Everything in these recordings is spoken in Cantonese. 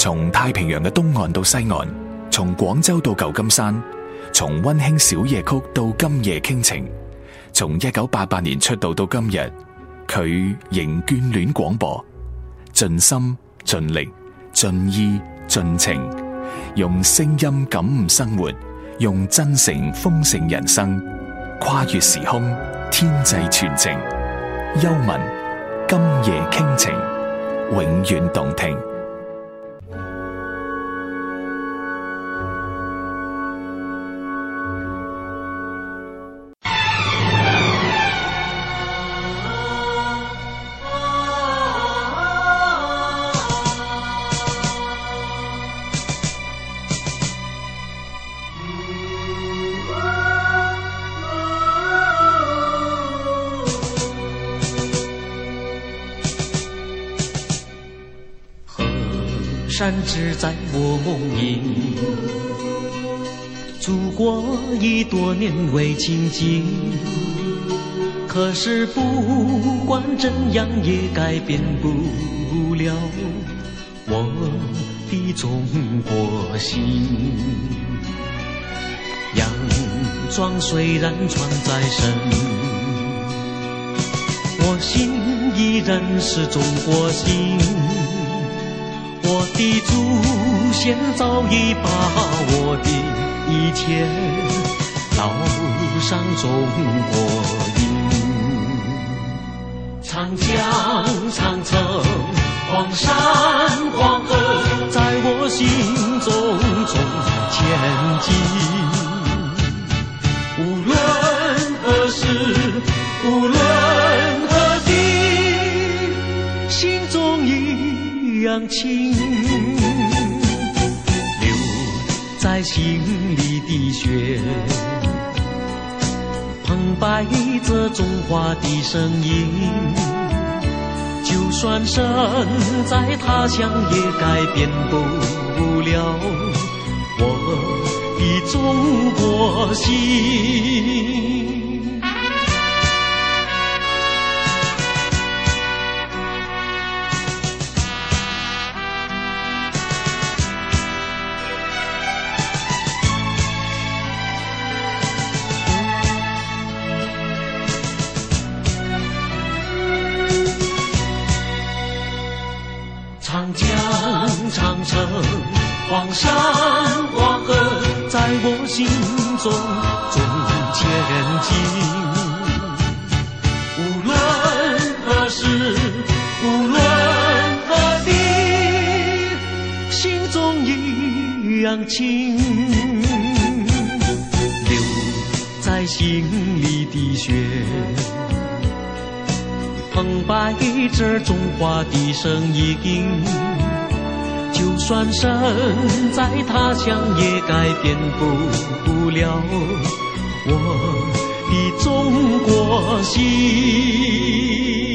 從太平洋嘅東岸到西岸，從廣州到舊金山，從溫馨小夜曲到今夜傾情，從1988年出道到今日，佢仍眷戀廣播，盡心盡力盡意盡情，用聲音感悟生活，用真誠豐盛人生，跨越時空，天際傳情。幽文，今夜傾情，永遠動聽。 山只在我梦萦，祖国已多年未亲近，可是不管怎样也改变不了我的中国心。洋装虽然穿在身，我心依然是中国心。我的祖先早已把我的一切烙上中国印。长江长城黄山黄河在我心中前进，无论何时无论何地，心中一样情，留在心里的血，澎湃着中华的声音。就算身在他乡，也改变不了我的中国心。长江长城黄山黄河在我心中前进，无论何时无论何地，心中一样情，留在心里的血，澎湃着中华的声音。就算身在他乡，也改变不了我的中国心。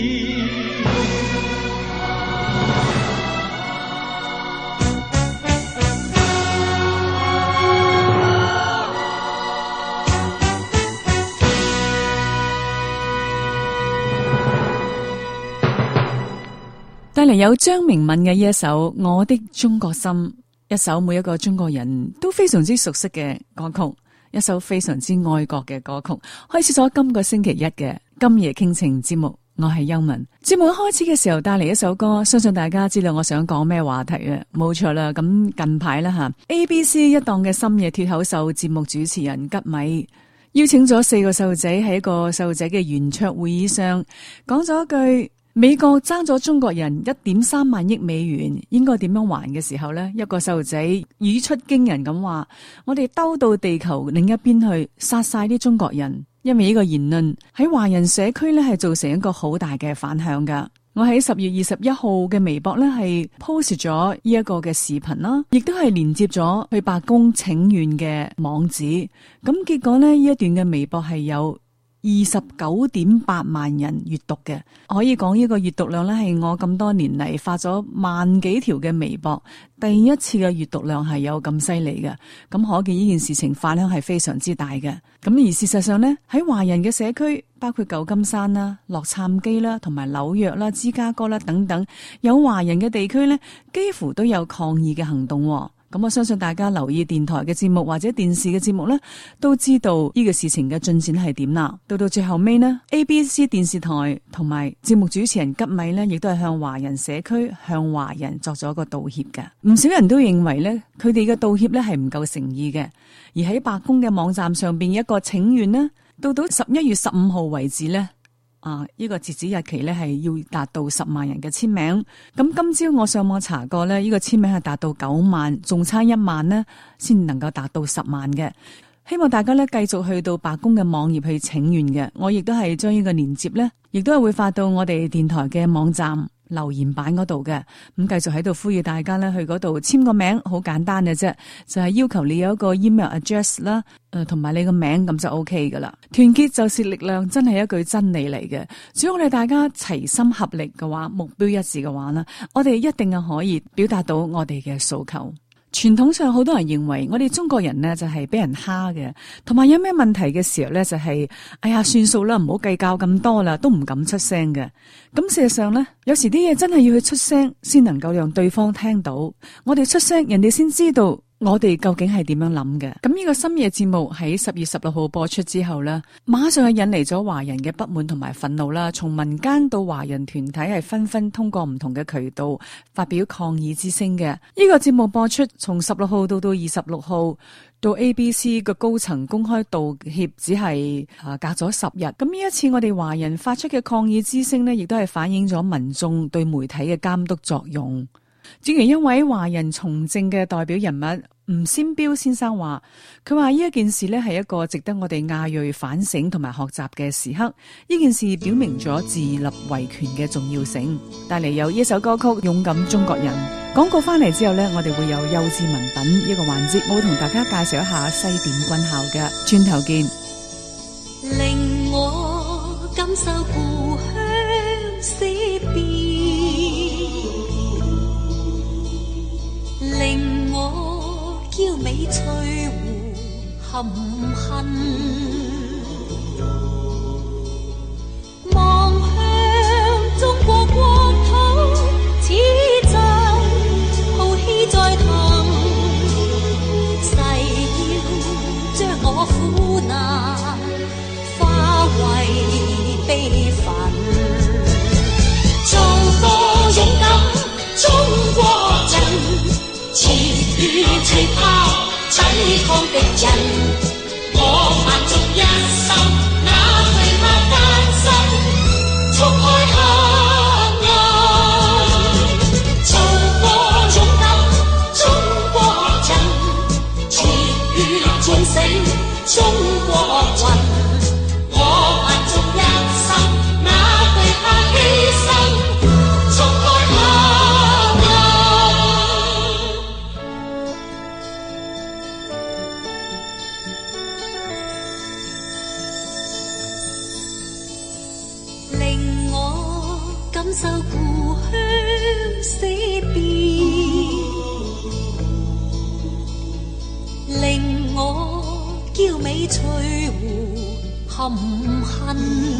帶嚟有張明敏嘅呢一首《我的中國心》，一首每一個中國人都非常之熟悉嘅歌曲，一首非常之愛國嘅歌曲。開始咗今個星期一嘅今夜傾情節目，我係邱文。節目一開始嘅時候帶嚟一首歌，相信大家知道我想講咩話題啊？冇錯啦，咁近排啦吓 ABC 一檔嘅深夜脫口秀節目主持人吉米邀請咗4個細路仔喺一個細路仔嘅圓桌會議上講咗一句，美國爭咗中國人1.3萬億美元，應該點樣還嘅時候呢，一個細路仔語出驚人咁話：我哋兜到地球另一邊去，殺晒啲中國人。因為呢個言論喺華人社區呢係造成一個好大嘅反響噶。我喺10月21號嘅微博呢係 post 咗呢一個嘅視頻啦，亦都係連接咗去白宮請願嘅網址。咁結果呢，呢一段嘅微博係有 29.8萬人閱讀嘅，可以講呢個閱讀量咧係我咁多年嚟發咗萬幾條嘅微博，第一次嘅閱讀量係有咁犀利嘅，咁可見呢件事情反響係非常之大嘅。咁而事實上呢，喺華人嘅社區，包括舊金山啦、洛杉磯啦、同埋紐約啦、芝加哥啦等等，有華人嘅地區呢，幾乎都有抗議嘅行動喎。咁我相信大家留意電台嘅節目或者電視嘅節目呢，都知道呢個事情嘅進展係點啦。到最後尾呢， ABC 電視台同埋節目主持人吉米呢，亦都係向華人社區、向華人作咗個道歉嘅。唔少人都認為呢，佢哋嘅道歉呢係唔夠誠意嘅。而喺白宮嘅網站上邊一個請願呢，到11月15號為止呢，呢個截止日期咧係要達到10萬人嘅簽名。咁今朝我上網查過咧，呢個簽名係達到9萬，仲差1萬呢先能夠達到10萬嘅。希望大家咧繼續去到白宮嘅網頁去請願嘅。我亦都係將呢個鏈接咧，亦都係會發到我哋電台嘅網站留言板嗰度嘅。咁繼續喺度呼籲大家咧去嗰度簽個名，好簡單嘅啫，就係要求你有一個 email address 啦，同埋你個名，咁就 OK 噶啦。團結就是力量，真係一句真理嚟嘅。只要我哋大家齊心合力嘅話，目標一致嘅話呢，我哋一定係可以表達到我哋嘅訴求。傳統上好多人認為我哋中國人呢就係俾人蝦嘅，同埋有咩問題嘅時候呢就係哎呀算數啦，唔好計較咁多啦，都唔敢出聲嘅。咁事實上呢，有時啲嘢真係要去出聲先能夠讓對方聽到，我哋出聲，人哋先知道我哋究竟係點樣諗嘅。咁呢個深夜節目喺10月16號播出之後呢，馬上係引嚟咗華人嘅不滿同埋憤怒啦。從民間到華人團體係紛紛通過唔同嘅渠道發表抗議之聲嘅。呢個節目播出從16號到26號，到 ABC 嘅高層公開道歉只係隔咗10日。咁呢一次我哋華人發出嘅抗議之聲呢，亦都係反映咗民眾對媒體嘅監督作用。正如一位華人從政嘅代表人物吳先標先生話，佢話呢一件事呢係一個值得我哋亞裔反省同埋學習嘅時刻。呢件事表明咗自立維權嘅重要性。帶嚟有呢首歌曲《勇敢中國人》。廣告翻嚟之後呢，我哋會有幼稚文品呢個環節，我會同大家介紹一下西點軍校嘅。轉頭見。 令我感受故鄉思別，令我嬌美翠湖含恨，望向中國國土，此際浩氣在騰，誓要將我苦難化為悲憤，做個勇敢中國人，持血氣拋抵抗敵人，我萬眾一心，哪懼怕艱辛，衝開黑暗，做個勇敢中國人，持血喚醒中國魂，我萬眾一心，哪懼怕犧牲，衝開黑暗，令我感受故鄉死別，令我嬌美翠湖含恨，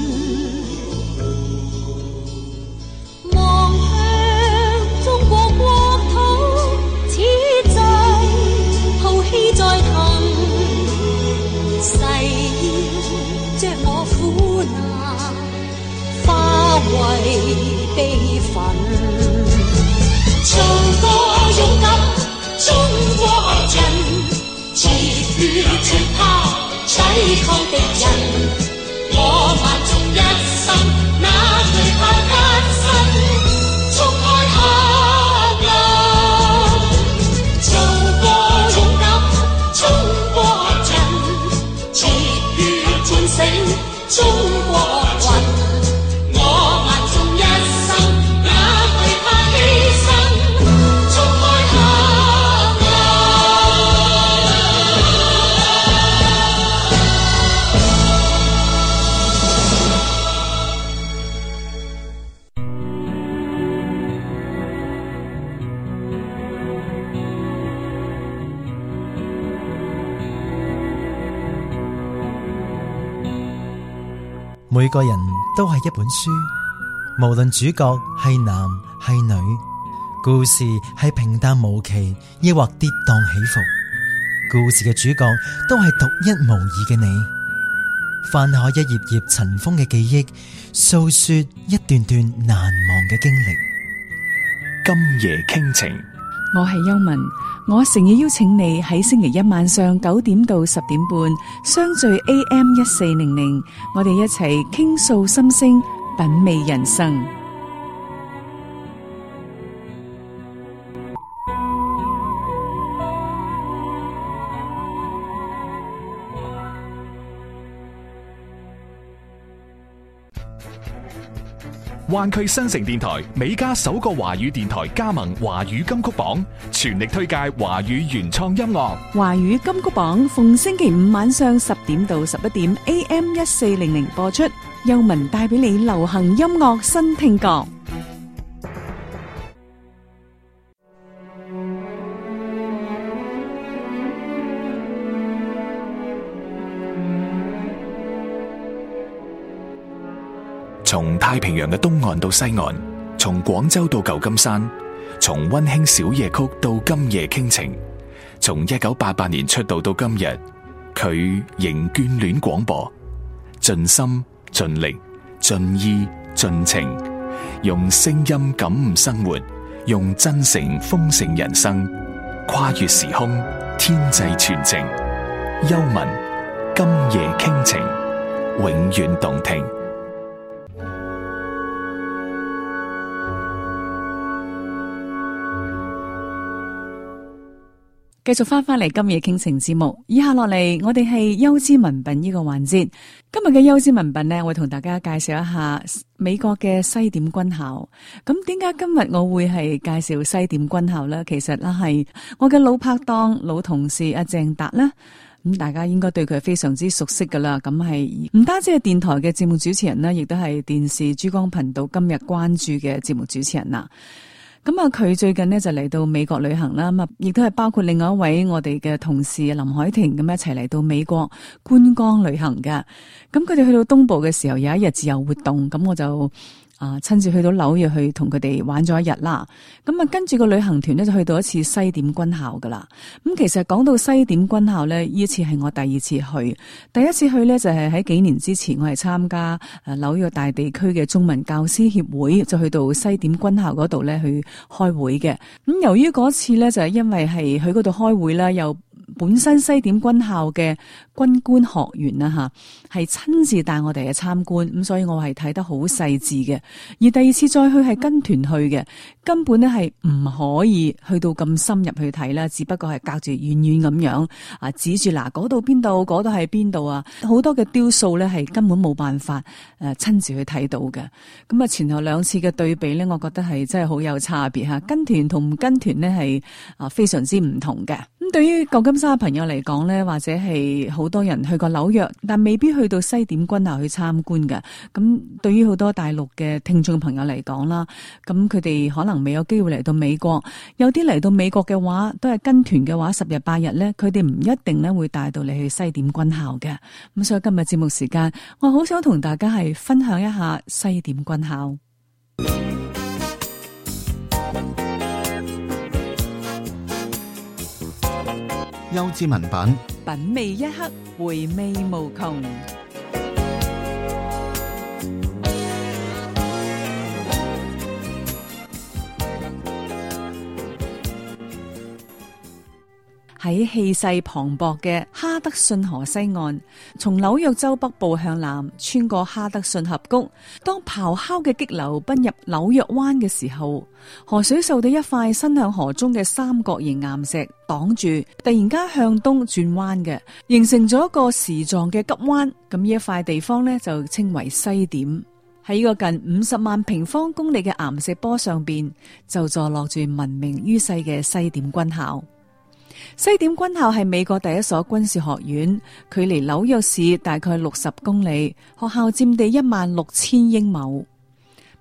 望向中國國土，此際浩氣在騰，誓要將我苦難化為悲憤，做個勇敢中國人，持血氣拋抵抗敵人，我萬眾一心，哪懼怕艱辛，衝開黑暗，做個勇敢中國人，持血喚醒中國魂，我萬眾一心，哪懼怕犧牲，衝開黑暗。 每個人都係一本書，無論主角係男係女，故事係平淡無奇，抑或跌宕起伏，故事嘅主角都係獨一無二嘅你。翻開一頁頁塵封嘅記憶，訴說一段段難忘嘅經歷。 今夜傾情， 我係邱文，我誠意邀請你喺星期一晚上9點到10點半相聚 AM1400，我哋一齊傾訴心聲，品味人生。 灣區新城電台美加首個華語電台加盟華語金曲榜，全力推介華語原創音樂。 華語金曲榜逢星期五晚上10點到11點 AM1400 播出，邱文帶俾你流行音樂新聽覺。 從太平洋嘅東岸到西岸，從廣州到舊金山，從溫馨小夜曲到今夜傾情，從1988年出道到今日，佢仍眷戀廣播，盡心盡力盡意盡情，用聲音感悟生活，用真誠豐盛人生，跨越時空，天際傳情。邱文，今夜傾情，永遠動聽。 繼續翻嚟今夜傾情節目，以下落嚟我哋係優之文品呢個環節。今日嘅優之文品呢，我會同大家介紹一下美國嘅西點軍校。咁點解今日我會係介紹西點軍校呢？其實咧係我嘅老拍檔、老同事阿鄭達啦。咁大家應該對佢非常之熟悉噶啦。咁係唔單止係電台嘅節目主持人啦，亦都係電視珠江頻道今日關注嘅節目主持人啦。咁啊，佢最近呢就嚟到美國旅行啦，咁啊，亦都係包括另外一位我哋嘅同事林海婷咁一齊嚟到美國觀光旅行嘅。咁佢哋去到東部嘅時候，有一日自由活動，咁我就親自去到紐約去同佢哋玩咗一日啦。咁啊，跟住個旅行團呢，就去到一次西點軍校噶啦。咁其實講到西點軍校呢，呢次係我第二次去。第一次去呢，就係喺幾年之前，我係參加紐約大地區嘅中文教師協會，就去到西點軍校嗰度呢去開會嘅。咁由於嗰次呢，就係因為係去嗰度開會啦，又本身西點軍校嘅軍官學員啦吓，係親自帶我哋去參觀，咁所以我係睇得好細緻嘅。而第二次再去係跟團去嘅，根本咧係唔可以去到咁深入去睇啦，只不過係隔住遠遠咁樣指住嗱嗰度邊度，嗰度係邊度啊，好多嘅雕塑咧係根本冇辦法親自去睇到嘅。咁啊前後兩次嘅對比咧，我覺得係真係好有差別吓，跟團同唔跟團咧係非常之唔同嘅。咁對於舊金山嘅朋友嚟講咧，或者係好多人去過紐約，但未必去到西點軍校去參觀嘅。咁對於好多大陸嘅聽眾朋友嚟講啦，咁佢哋可能未有機會嚟到美國，有啲嚟到美國嘅話，都係跟團嘅話，10日8日咧，佢哋唔一定咧會帶到你去西點軍校嘅。咁所以今日節目時間，我好想同大家係分享一下西點軍校。 優之文品， 品味一刻，回味無窮。喺氣勢磅礴嘅哈德遜河西岸，從紐約州北部向南穿過哈德遜峽谷，當咆哮嘅激流奔入紐約灣嘅時候，河水受到一塊伸向河中嘅三角形岩石擋住，突然間向東轉彎嘅，形成咗一個時狀嘅急彎。咁呢一塊地方呢，就稱為西點。喺呢個近50萬平方公里嘅岩石坡上邊，就坐落住聞名於世嘅西點軍校。西點軍校係美國第一所軍事學院，距離紐約市大概60公里，學校佔地16000英畝。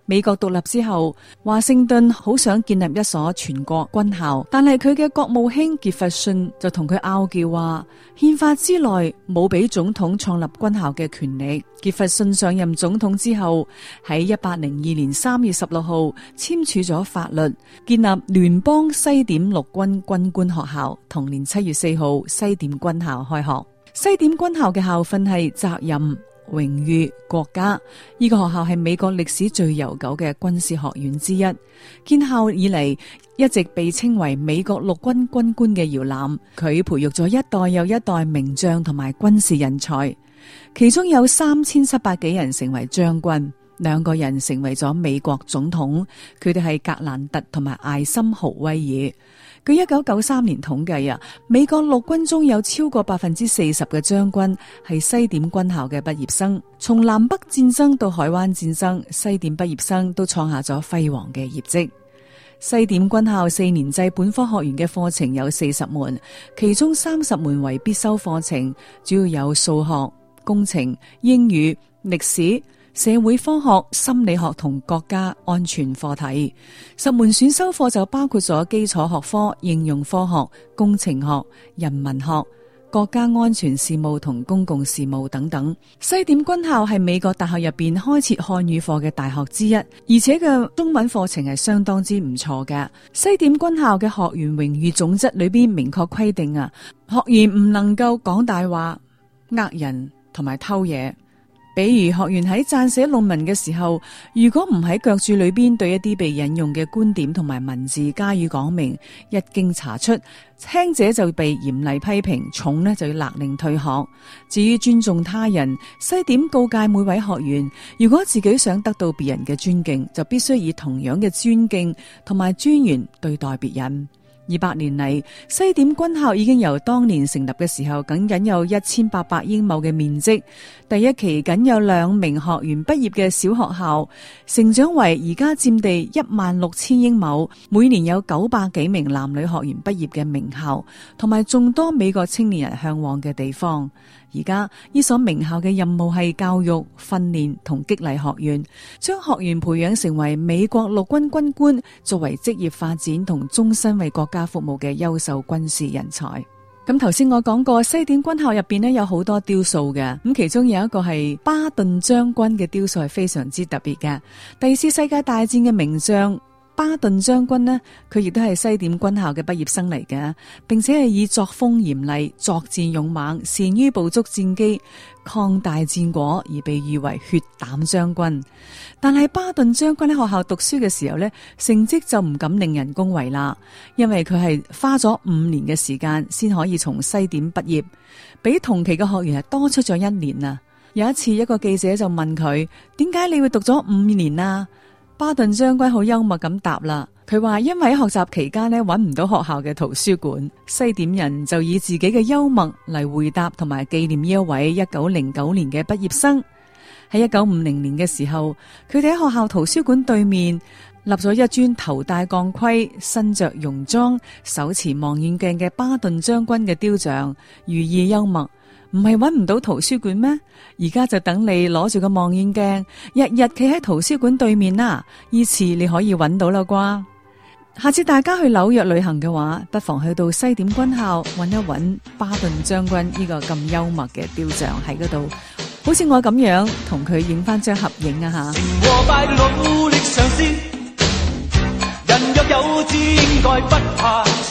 美國獨立之後，華盛頓好想建立一所全國軍校，但係佢嘅國務卿傑弗遜就同佢拗撬話，憲法之內冇俾總統創立軍校嘅權力。傑弗遜上任總統之後，喺1802年3月16號簽署咗法律，建立聯邦西點陸軍軍官學校。同年7月4號，西點軍校開學。西點軍校嘅校訓係責任、榮譽、國家。呢個學校係美國歷史最悠久嘅軍事學院之一，建校以嚟一直被稱為美國陸軍軍官嘅搖籃。佢培育咗一代又一代名將同埋軍事人才，其中有3700幾人成為將軍，2個人成為咗美國總統。佢哋係格蘭特同埋艾森豪威爾。據1993年統計啊，美國陸軍中有超過40%嘅將軍係西點軍校嘅畢業生。從南北戰爭到海灣戰爭，西點畢業生都創下咗輝煌嘅業績。西點軍校4年制本科學員嘅課程有40門，其中30門為必修課程，主要有數學、工程、英語、歷史、社會科學、心理學同國家安全課題。10門選修課就包括咗基礎學科、應用科學、工程學、人文學、國家安全事務同公共事務等等。西點軍校係美國大學入邊開設漢語課嘅大學之一，而且嘅中文課程係相當之唔錯嘅。西點軍校嘅學員榮譽總則裏邊明確規定啊，學員唔能夠講大話、呃人同埋偷嘢。比如學員喺撰寫論文嘅時候，如果唔喺腳注裏邊對一啲被引用嘅觀點同埋文字加以講明，一經查出，輕者就被嚴厲批評，重呢就要勒令退學。至於尊重他人，西點告誡每位學員，如果自己想得到別人嘅尊敬，就必須以同樣嘅尊敬同埋尊嚴對待別人。200年嚟，西點軍校已經由當年成立嘅時候僅有1800英畝嘅面積，第一期僅有2名學員畢業嘅小學校，成長為而家佔地16000英畝，每年有900幾名男女學員畢業嘅名校，同埋眾多美國青年人向往嘅地方。而家呢所名校嘅任務係教育、訓練同激勵學員，將學員培養成為美國陸軍軍官，作為職業發展同終身為國家服務嘅優秀軍事人才。咁頭先我講過，西點軍校入邊呢有好多雕塑嘅，咁其中有一個係巴頓將軍嘅雕塑係非常之特別嘅。第2次世界大戰嘅名將巴頓將軍呢，佢亦都係西點軍校嘅畢業生嚟嘅，並且係以作風嚴厲、作戰勇猛、善於捕捉戰機、抗大戰果而被譽為血膽將軍。但係巴頓將軍喺學校讀書嘅時候呢，成績就唔敢令人恭維啦，因為佢係花咗5年嘅時間先可以從西點畢業，比同期嘅學員係多出咗1年啊。有一次，一個記者就問佢：點解你會讀咗5年啊？巴頓將軍好幽默咁答啦，佢話因為喺學習期間呢，揾唔到學校嘅圖書館，西點人就以自己嘅幽默嚟回答同埋紀念呢一位1909年嘅畢業生。喺1950年嘅時候，佢哋喺學校圖書館對面立咗一尊頭戴鋼盔、身着戎裝、手持望遠鏡嘅巴頓將軍嘅雕像，寓意幽默。唔係揾唔到圖書館咩？而家就等你攞住個望遠鏡，日日企喺圖書館對面啦，依次你可以揾到啦啩。下次大家去紐約旅行嘅話，不妨去到西點軍校揾一揾巴頓將軍呢個咁幽默嘅雕像喺嗰度，好似我咁樣同佢影翻張合影啊吓。 和敗努力嘗試，人若有志應該不怕遲。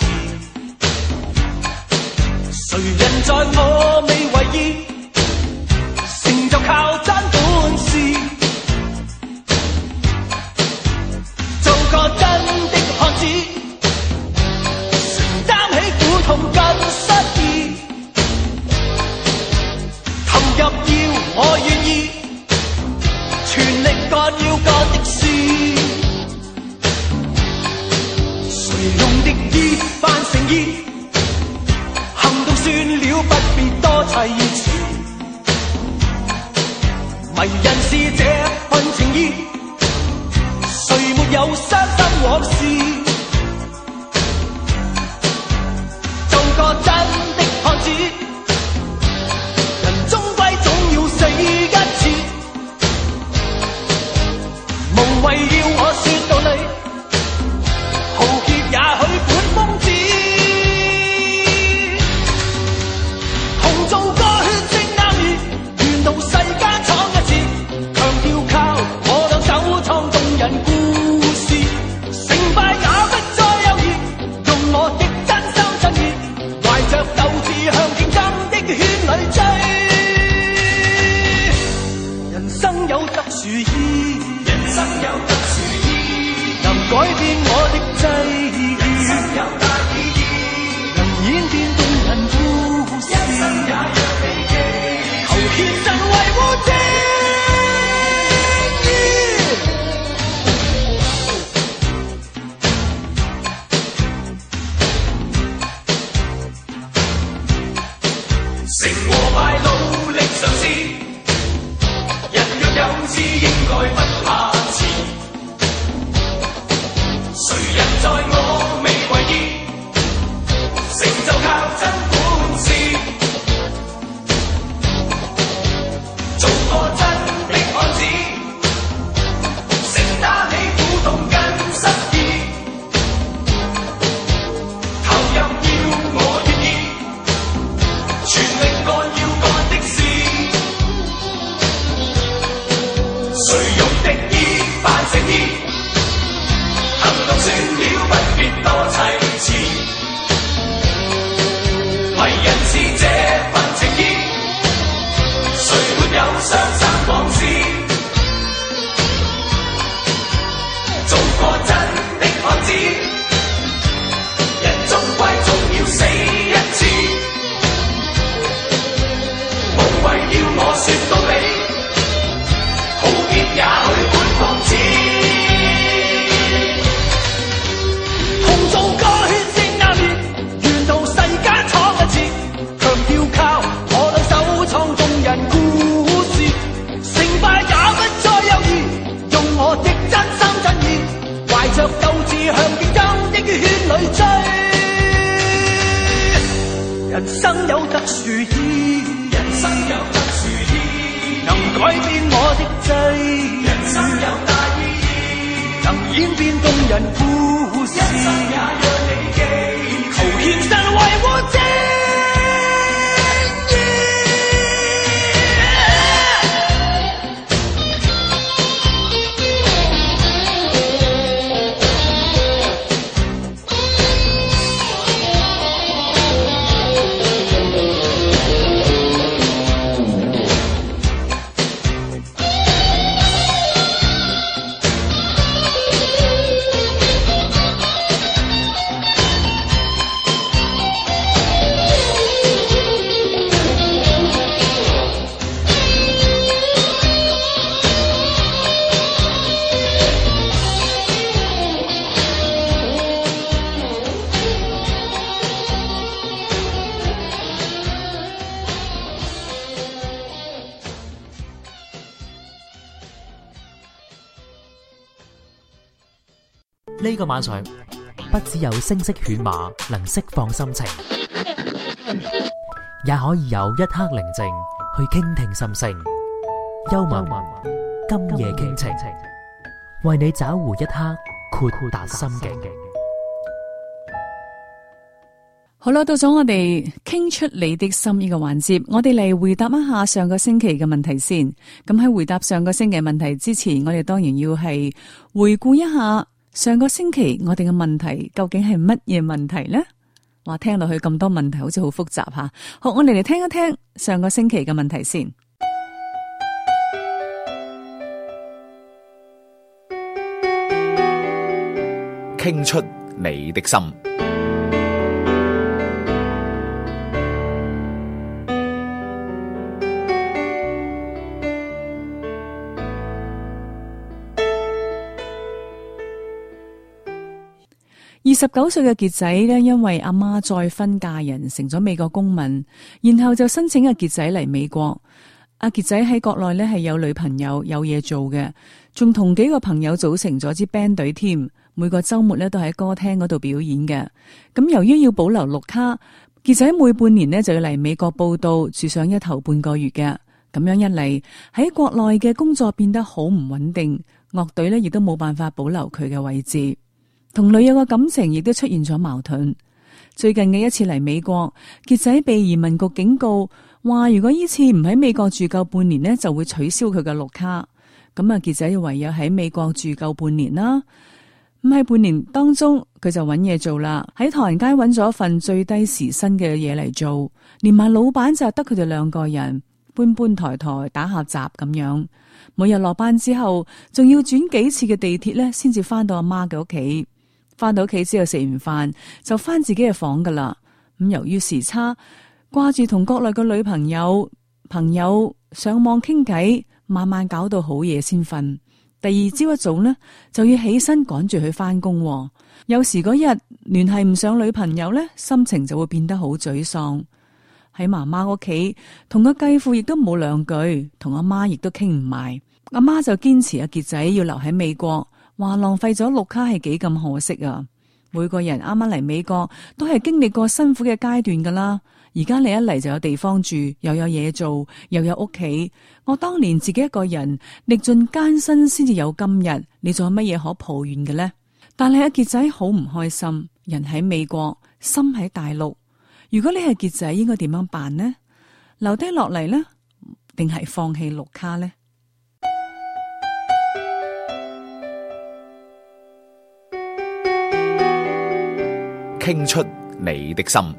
誰人在我未為意，成就靠真本事，做個真的漢子，承擔起苦痛更失意，投入要我願意，全力幹要幹的事，誰用的意扮誠意，算了，不必多砌詞，迷人是這份情意，誰沒有傷心往事，做個真的漢子，人終歸總要死一次，無謂特殊意，人生有特殊意，能改變我的際遇，人生有大意義，能演變動人故事，一生也讓你記，求獻身維護正義。成和敗努力嘗試，人若有志應該不怕遲。誰人在我未為意，成就靠真本事。做個真的漢子，承擔起苦痛跟失意，投入要我願意，全力幹要幹的事。誰用敵意扮誠意，行動算了不必多砌詞。為人是這份情意，誰沒有傷心往事？做個真的漢子，人終歸總要死一次。無謂要我說道理，好結也許會放肆。同做個血性硬面，沿途世間闖一次，強調靠我兩手創動人故事。成敗也不再猶豫，用我的真心真意，懷着鬥志向競爭的圈裏追。人生有特殊意，人生有特殊意，能改變我的際遇，人生有大意義，能演變動人故事，一生也讓你記，求獻身維護正義。 呢個晚上不只有聲色犬馬能釋放心情，也可以有一刻寧靜去傾聽心聲。幽默今夜傾情，為你找回一刻豁達心境。 好啦，到咗我哋傾出你的心呢個環節，我哋嚟回答一下上個星期嘅問題先。咁喺回答上個星期問題之前，我哋當然要係回顧一下上個星期我哋嘅問題究竟係乜嘢問題呢？話聽落去咁多問題，好似好複雜吓。好，我哋嚟聽一聽上個星期嘅問題先。 傾出你的心。 29歲嘅傑仔呢，因為阿媽再婚嫁人，成咗美國公民，然後就申請阿傑仔嚟美國。阿傑仔喺國內呢係有女朋友，有嘢做嘅，仲同幾個朋友組成咗支 band 隊添。每個週末呢都喺歌廳嗰度表演嘅。咁由於要保留綠卡，傑仔每半年呢就要嚟美國報到，住上一頭半個月嘅。咁樣一嚟，喺國內嘅工作變得好唔穩定，樂隊呢亦都冇辦法保留佢嘅位置。同女友嘅感情亦都出現咗矛盾。最近嘅一次嚟美國，傑仔被移民局警告，話如果呢次唔喺美國住夠半年呢，就會取消佢嘅綠卡。咁啊，傑仔唯有喺美國住夠半年啦。咁喺半年當中，佢就揾嘢做啦，喺唐人街揾咗一份最低時薪嘅嘢嚟做，連埋老闆就得佢哋兩個人。 搬搬抬抬打下閘咁樣。每日落班之後，仲要轉幾次嘅地鐵咧，先至翻到阿媽嘅屋企。翻到屋企之後食完飯就翻自己嘅房噶啦。咁由於時差，掛住同國內嘅女朋友上網傾偈，晚晚搞到好夜先瞓。第二朝一早呢，就要起身趕住去翻工。有時嗰日聯繫唔上女朋友呢，心情就會變得好沮喪。喺媽媽屋企，同個繼父亦都冇兩句，同阿媽亦都傾唔埋。阿媽就堅持阿傑仔要留喺美國，話浪費咗綠卡係幾咁可惜啊！每個人啱啱嚟美國都係經歷過辛苦嘅階段噶啦。而家你一嚟就有地方住，又有嘢做，又有屋企。我當年自己一個人歷盡艱辛先至有今日，你仲有乜嘢可抱怨嘅呢？但係阿傑仔好唔開心，人喺美國，心喺大陸。如果你係傑仔，應該點樣辦呢？留低落嚟呢？定係放棄綠卡呢？ 傾出你的心。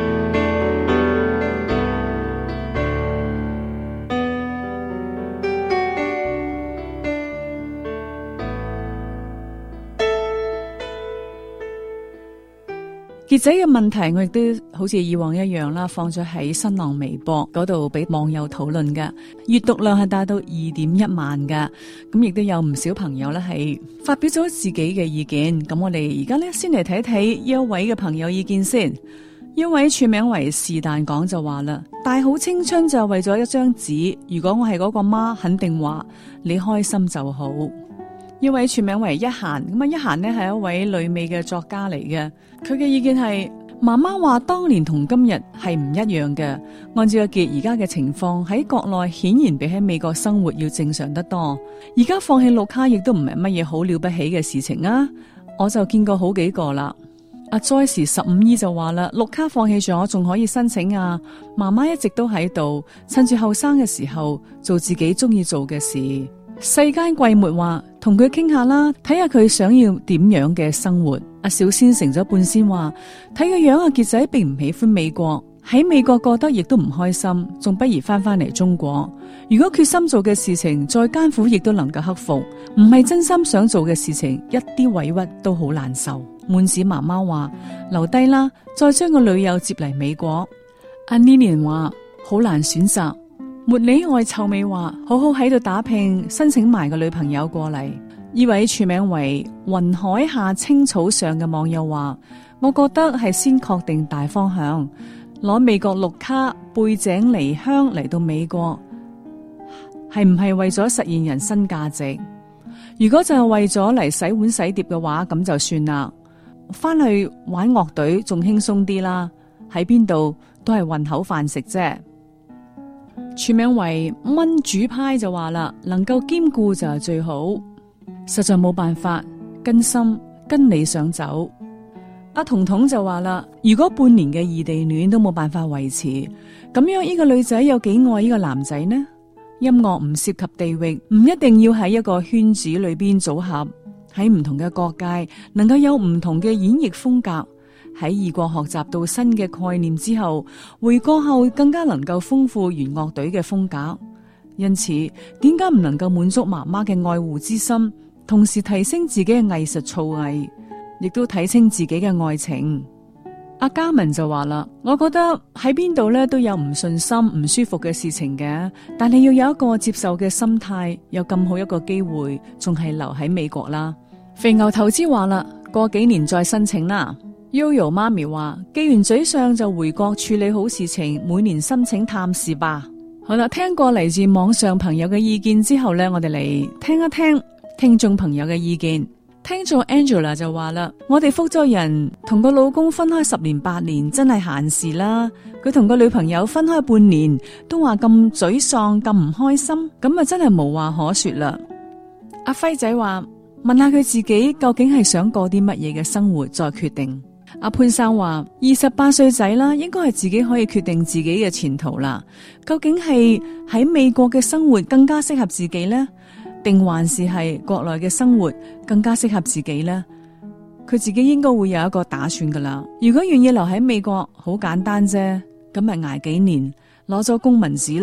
傑仔嘅問題，我亦都好似以往一樣啦，放咗喺新浪微博嗰度俾網友討論嘅，閱讀量係達到2.1萬嘅，咁亦都有唔少朋友咧係發表咗自己嘅意見。咁我哋而家咧先嚟睇睇一位嘅朋友意見先。一位署名為是但講就話啦，大好青春就係為咗一張紙，如果我係嗰個媽，肯定話你開心就好。一位署名為一嫻，咁啊一嫻呢係一位旅美嘅作家嚟嘅，佢嘅意見係媽媽話當年同今日係唔一樣嘅。按照阿傑而家嘅情況，喺國內顯然比喺美國生活要正常得多。而家放棄綠卡亦都唔係乜嘢好了不起嘅事情啊！我就見過好幾個啦。阿 Joyce 15姨就話啦，綠卡放棄咗仲可以申請啊！媽媽一直都喺度，趁住後生嘅時候做自己中意做嘅事。世間季末話同佢傾下啦，睇下佢想要點樣嘅生活。阿小仙成咗半仙話，睇個樣阿傑仔並唔喜歡美國，喺美國過得亦都唔開心，仲不如翻嚟中國。如果決心做嘅事情再艱苦，亦都能夠克服。唔係真心想做嘅事情，一啲委屈都好難受。滿子媽媽話留低啦，再將個女友接嚟美國。阿 Lilian 話好難選擇。茉莉愛臭美話好好喺度打拼，申請埋個女朋友過嚟。呢位署名為雲海下青草上嘅網友話，我覺得係先確定大方向，攞美國綠卡背井離鄉嚟到美國，係唔係為咗實現人生價值？如果就係為咗嚟洗碗洗碟嘅話，咁就算啦。翻去玩樂隊仲輕鬆啲啦，喺邊度都係混口飯食啫。署名為炆煮派就話啦，能夠兼顧就係最好，實在冇辦法，跟心跟理想走。阿彤彤就話啦，如果半年嘅異地戀都冇辦法維持，咁樣呢個女仔有幾愛呢個男仔呢？音樂唔涉及地域，唔一定要喺一個圈子裏邊組合，喺唔同嘅國界能夠有唔同嘅演繹風格。喺異國學習到新嘅概念之後，回國後更加能夠豐富原樂隊嘅風格。因此，點解唔能夠滿足媽媽嘅愛護之心，同時提升自己嘅藝術造詣，亦都睇清自己嘅愛情？阿嘉文就話啦，我覺得喺邊度咧都有唔順心、唔舒服嘅事情嘅，但係要有一個接受嘅心態，有咁好一個機會，仲係留喺美國啦。肥牛投資話啦，過幾年再申請啦。Yoyo 媽咪話，既然沮喪就回國處理好事情，每年申請探視吧。好啦，聽過嚟自網上朋友嘅意見之後呢，我哋嚟聽一聽聽眾朋友嘅意見。聽眾 Angela 就話啦，我哋福州人同個老公分開10年8年真係閒事啦。佢同個女朋友分開半年都話咁沮喪咁唔開心，咁啊真係無話可說啦。阿輝仔話，問下佢自己究竟係想過啲乜嘢嘅生活再決定。阿潘生話28歲仔啦，應該係自己可以決定自己嘅前途啦。究竟係喺美國嘅生活更加適合自己呢？定還是係國內嘅生活更加適合自己呢？佢自己應該會有一個打算噶啦。如果願意留喺美國，好簡單啫，咁咪捱幾年，攞咗公民紙啦，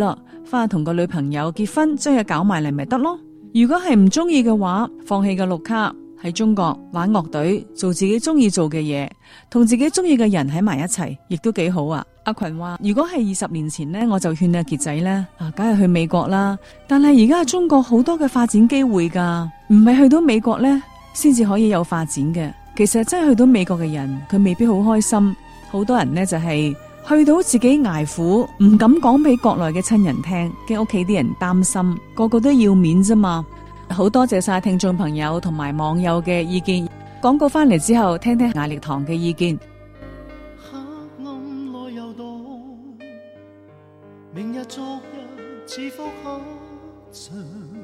翻去同個女朋友結婚，將佢搞埋嚟咪得咯。如果係唔中意嘅話，放棄個綠卡，喺中國玩樂隊，做自己中意做嘅嘢，同自己中意嘅人喺埋一齊，亦都幾好啊。阿群話如果係20年前呢，我就勸阿傑仔呢，梗係去美國啦。但係而家中國好多嘅發展機會噶，唔係去到美國呢先至可以有發展嘅。其實真係去到美國嘅人，佢未必好開心。好多人呢就係去到自己捱苦，唔敢講俾國內嘅親人聽，驚屋企啲人擔心，個個都要面啫嘛。好多謝晒聽眾朋友同埋網友嘅意見。廣告翻嚟之後，聽聽艾力堂嘅意見。 黑暗內遊蕩，明日昨日似復合場，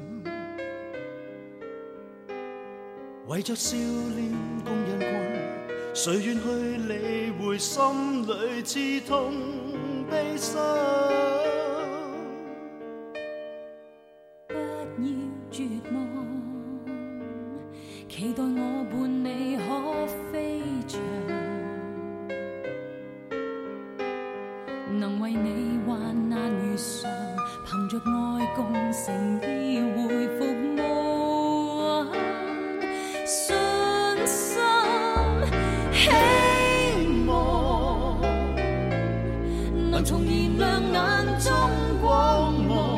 為着少年共人群，誰願去理會心裏刺痛悲傷？ 不要絕望，期待我伴你可飛翔，能為你患難如常，憑着愛共誠意恢復無限信心希望，能重燃亮眼中光芒，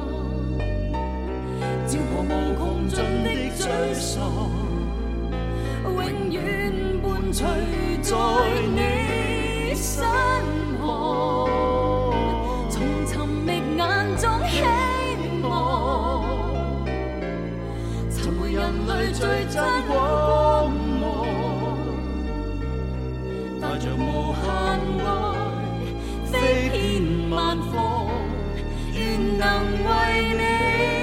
照破無窮盡的沮喪，永遠伴隨在你身旁，從尋覓眼中希望，尋回人類最真光芒，帶着無限愛飛遍萬方，願能為你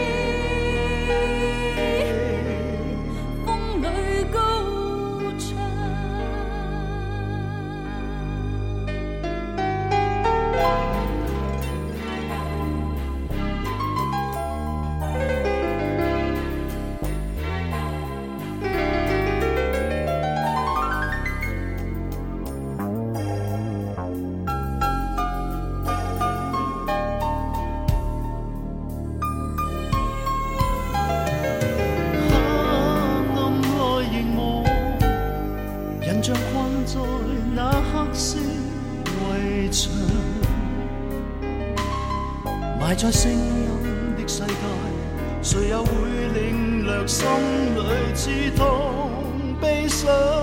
埋在聲音的世界，誰又會領略心裏刺痛悲傷？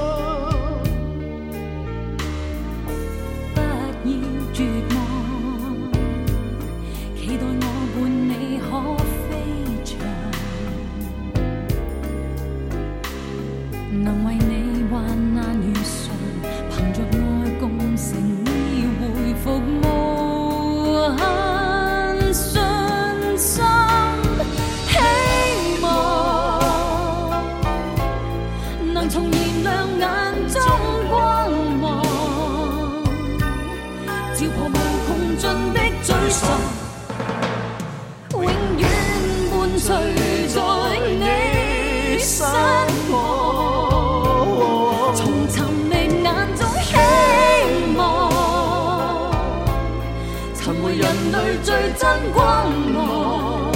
不要絕望，期待我伴你可飛翔，能為你患難如常，憑着愛共誠意恢復無限永遠伴隨在你身旁，從尋覓眼中希望，尋回人類最真光芒，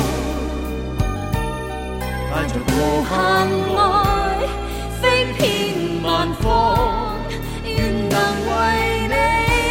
帶着無限愛飛遍萬方，願能為你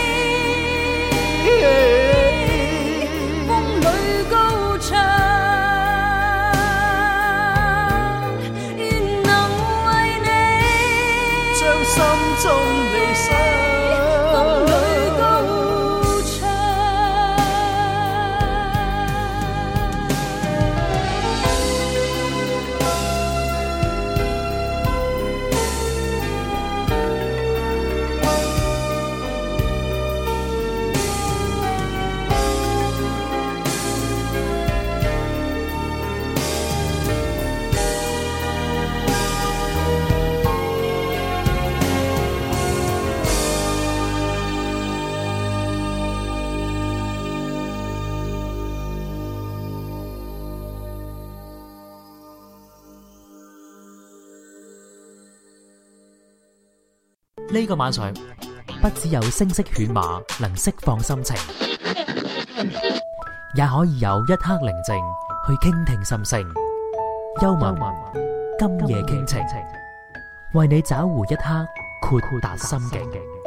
呢個晚上不只有聲色犬馬能釋放心情， 也可以有一刻寧靜去傾聽心聲。幽默今夜傾情，為你找回一刻豁達心境。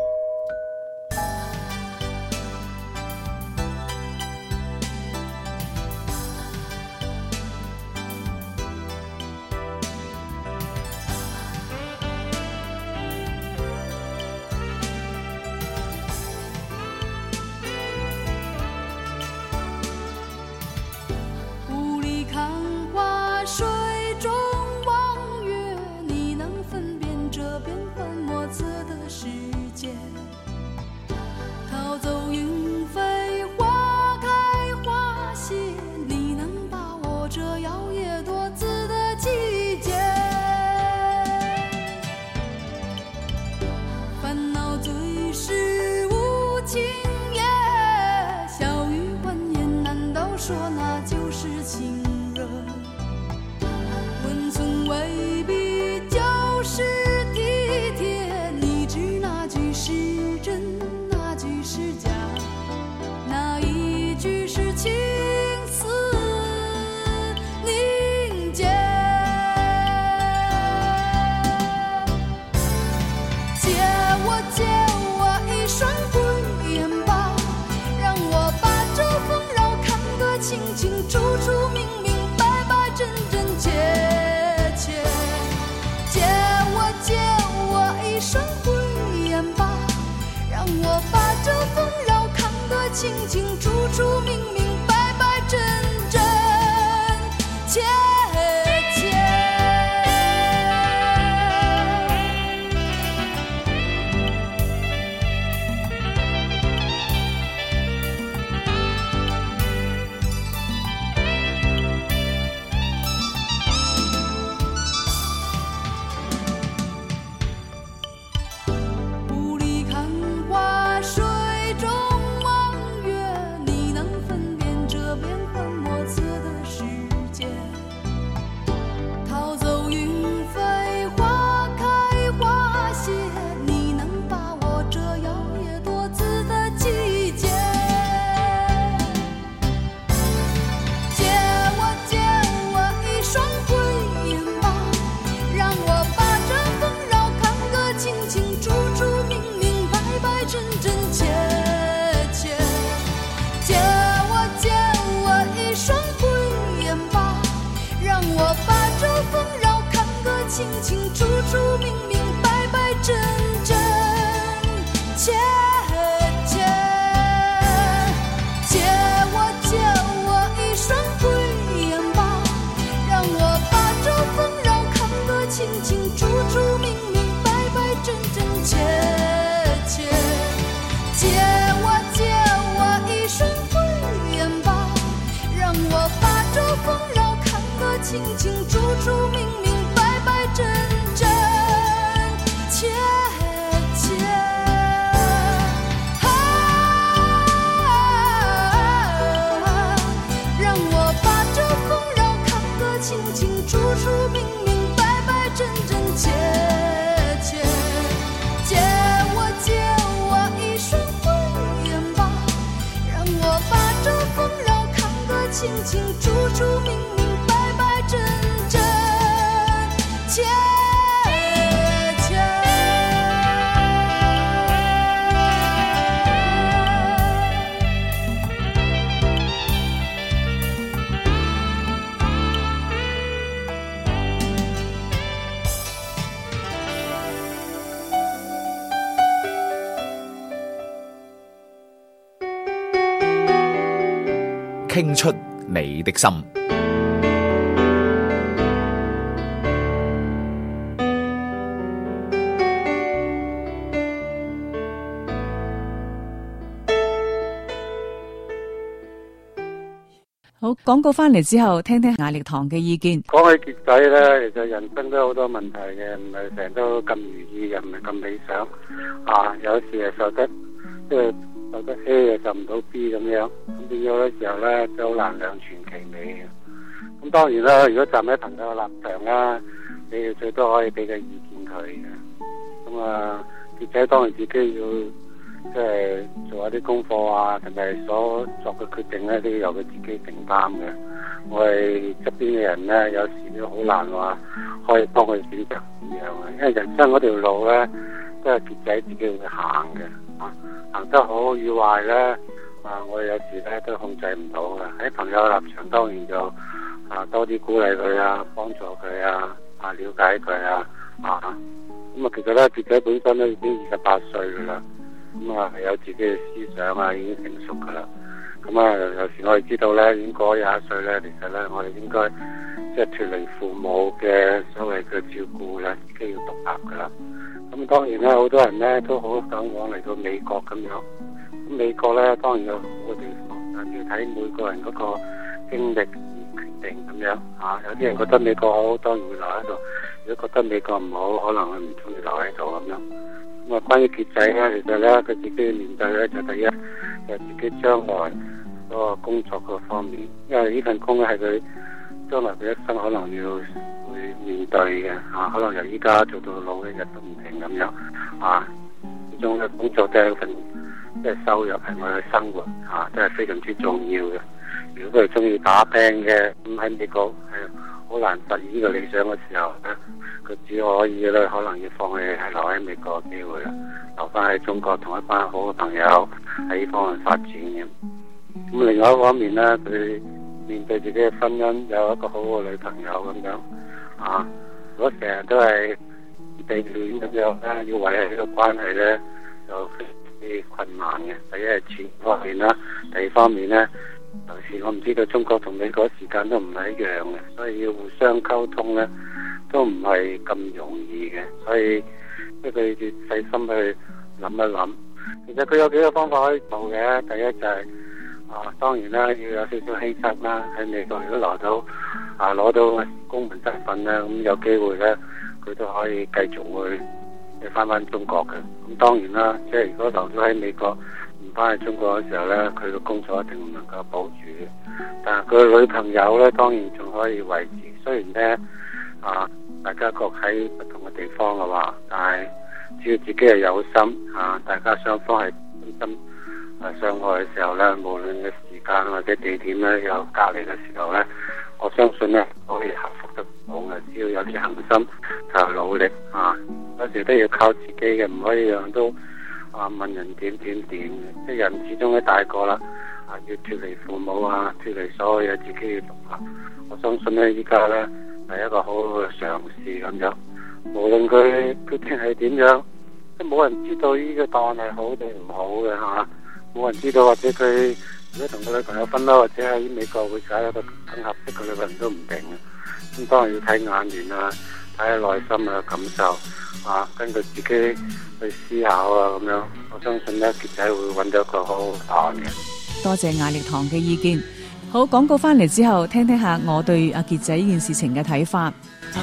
清清楚楚，明明白白，真真切切。雾里看花，水中望月，你能分辨这变幻莫测的世界？逃走云飞，花开花谢，你能把握这摇曳多姿的季节？借我一双慧眼吧，让我把这纷扰看个清清楚楚，明明白白，真真切切。借我一双慧眼吧，让我把这纷扰看个清清楚楚，明明白白，真真切切。借我一双慧眼吧，让我把这纷扰看个清清楚楚，明明白白，真真切切。借我一双慧眼吧，让我把这纷扰看个清清楚楚，明明白白，真真切切。让我把这纷扰看个清清楚楚，明明白白，真真切切。借我一双慧眼吧，让我把这纷扰看个清清楚楚，明明白白，真真切切。 傾出你的心。 好，廣告翻嚟之後，聽聽艾力堂嘅意見。 講起結仔咧，其實人生都有好多問題嘅，唔係成日都咁如意嘅，唔係咁理想。有時係受得受得 A 又受唔到 B 咁樣，咁變咗嘅時候咧，都好難兩全其美嘅。咁當然啦，如果站喺朋友嘅立場啦，你哋最多可以俾個意見佢嘅。咁結仔當然自己即係做一啲功課啊，同埋所作嘅決定咧，都要由佢自己承擔嘅。我哋側邊嘅人咧，有時都好難話可以幫佢選擇咁樣嘅，因為人生嗰條路咧都係傑仔自己會行嘅，行得好與壞咧，我哋有時咧都控制唔到嘅。喺朋友立場當然就多啲鼓勵佢啊，幫助佢啊，了解佢啊，咁其實咧傑仔本身咧已經28歲噶啦。係有自己嘅思想啊，已經成熟噶啦。有時我哋知道咧，已經過咗21歲咧，其實咧我哋應該即係脫離父母嘅所謂嘅照顧咧，自己要獨立噶啦。咁當然咧，好多人咧都好向往嚟到美國咁樣。咁美國咧當然有好嘅地方，但係要睇每個人嗰個經歷而決定咁樣。有啲人覺得美國好，當然會留喺度；如果覺得美國唔好，可能佢唔中意留喺度咁樣。關於傑仔咧，其實咧佢自己面對咧就第一就自己將來嗰個工作嗰方面，因為呢份工咧係佢將來佢一生可能要會面對嘅，可能由依家做到老嘅日都唔停咁樣，呢種嘅工作都係一份即係收入係我哋嘅生活，真係非常之重要嘅。如果佢係中意打拼嘅，咁喺美國係好難實現呢個理想嘅時候咧，佢只可以咧可能要放棄係留喺美國嘅機會啦，留翻喺中國同一班好嘅朋友喺呢方面發展嘅。咁另外一方面咧，佢面對自己嘅婚姻，有一個好嘅女朋友咁樣，如果成日都係異地戀咁樣咧，要維繫呢個關係咧，就非常之困難嘅。第一係錢方面啦，第二方面咧，尤其是我唔知道中國同美國時間都唔係一樣嘅，所以要互相溝通咧都唔係咁容易嘅，所以即係佢要細心去諗一諗。其實佢有幾個方法可以做嘅，第一就係當然啦，要有少少犧牲啦。喺美國如果攞到公民身份咧，咁有機會咧，佢都可以繼續會翻中國嘅。咁當然啦，即係如果留咗喺美國唔翻去中國嘅時候咧，佢嘅工作一定唔能夠保住嘅。但係佢嘅女朋友咧，當然仲可以維持。雖然咧大家各喺不同嘅地方嘅話，但係只要自己係有心大家雙方係真心相愛嘅時候咧，無論嘅時間或者地點咧有隔離嘅時候咧，我相信咧可以克服得到嘅。只要有啲恒心同埋努力有時都要靠自己嘅，唔可以樣都問人點嘅。即係人始終都大個啦，要脫離父母脫離所有嘢，自己要獨立。我相信咧依家咧係一個好好嘅嘗試咁樣。無論佢決定係點樣，都冇人知道呢個答案係好定唔好嘅冇人知道，或者佢如果同個女朋友分啦，或者喺美國會找一個更合適嘅女朋友都唔定嘅。咁當然要睇眼緣睇下內心感受根據自己去思考咁樣。我相信咧傑仔會揾到一個好好答案嘅。 多謝艾力堂嘅意見。好，廣告翻嚟之後，聽聽下我對阿傑仔呢件事情嘅睇法。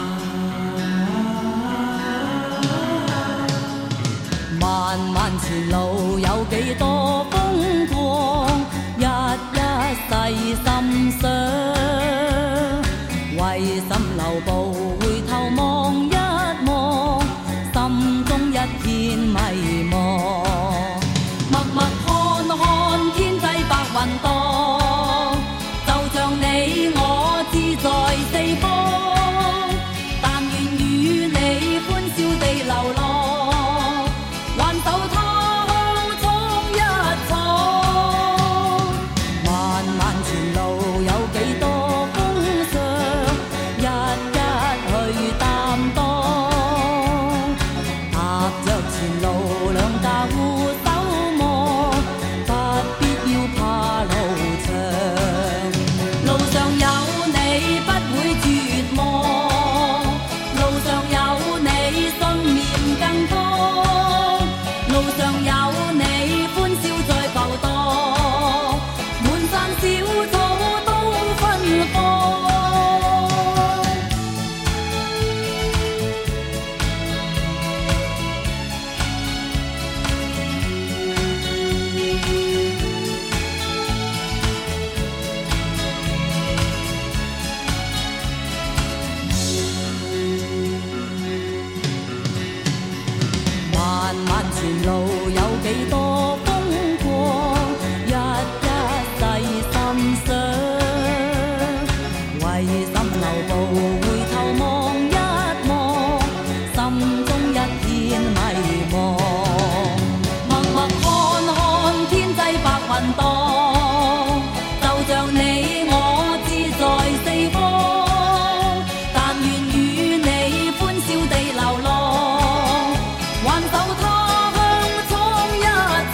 漫漫前路有幾多風光，一一細心想，為心留步回頭望一望，心中一片迷茫。默默看看天際白雲蕩，就像你我志在四方，但願與你歡笑地流浪。一為心留步，回頭望一望，心中一片迷茫。默默看看天際白雲蕩，就像你我志在四方。但願與你歡笑地流浪，挽手他鄉闖一闖。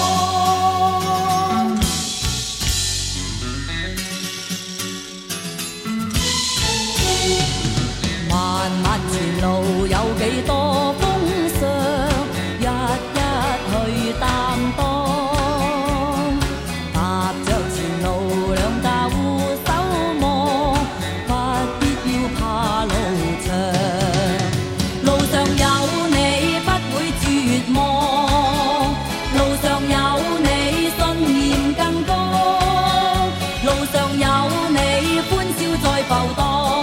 漫漫前路有幾多風霜，一一去擔當。踏着前路兩架互守望，不必要怕路長。路上有你不會絕望，路上有你信念更高，路上有你歡笑在浮蕩。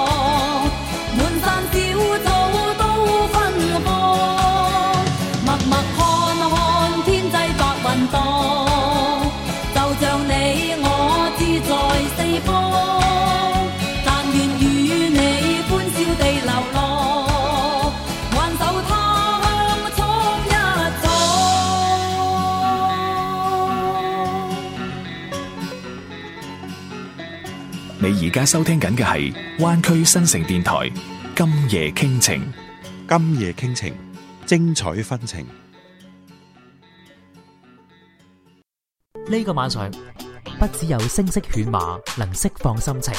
你而家收聽緊嘅係灣區新城電台今夜傾情。 今夜傾情，精彩紛呈。 呢個晚上不只有聲色犬馬能釋放心情，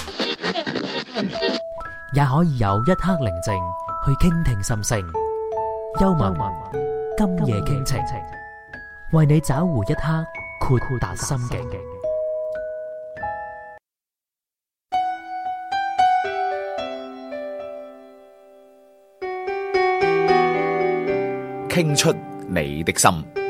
也可以有一刻寧靜去傾聽心聲。幽默今夜傾情，為你找回一刻豁達心境。 傾出你的心。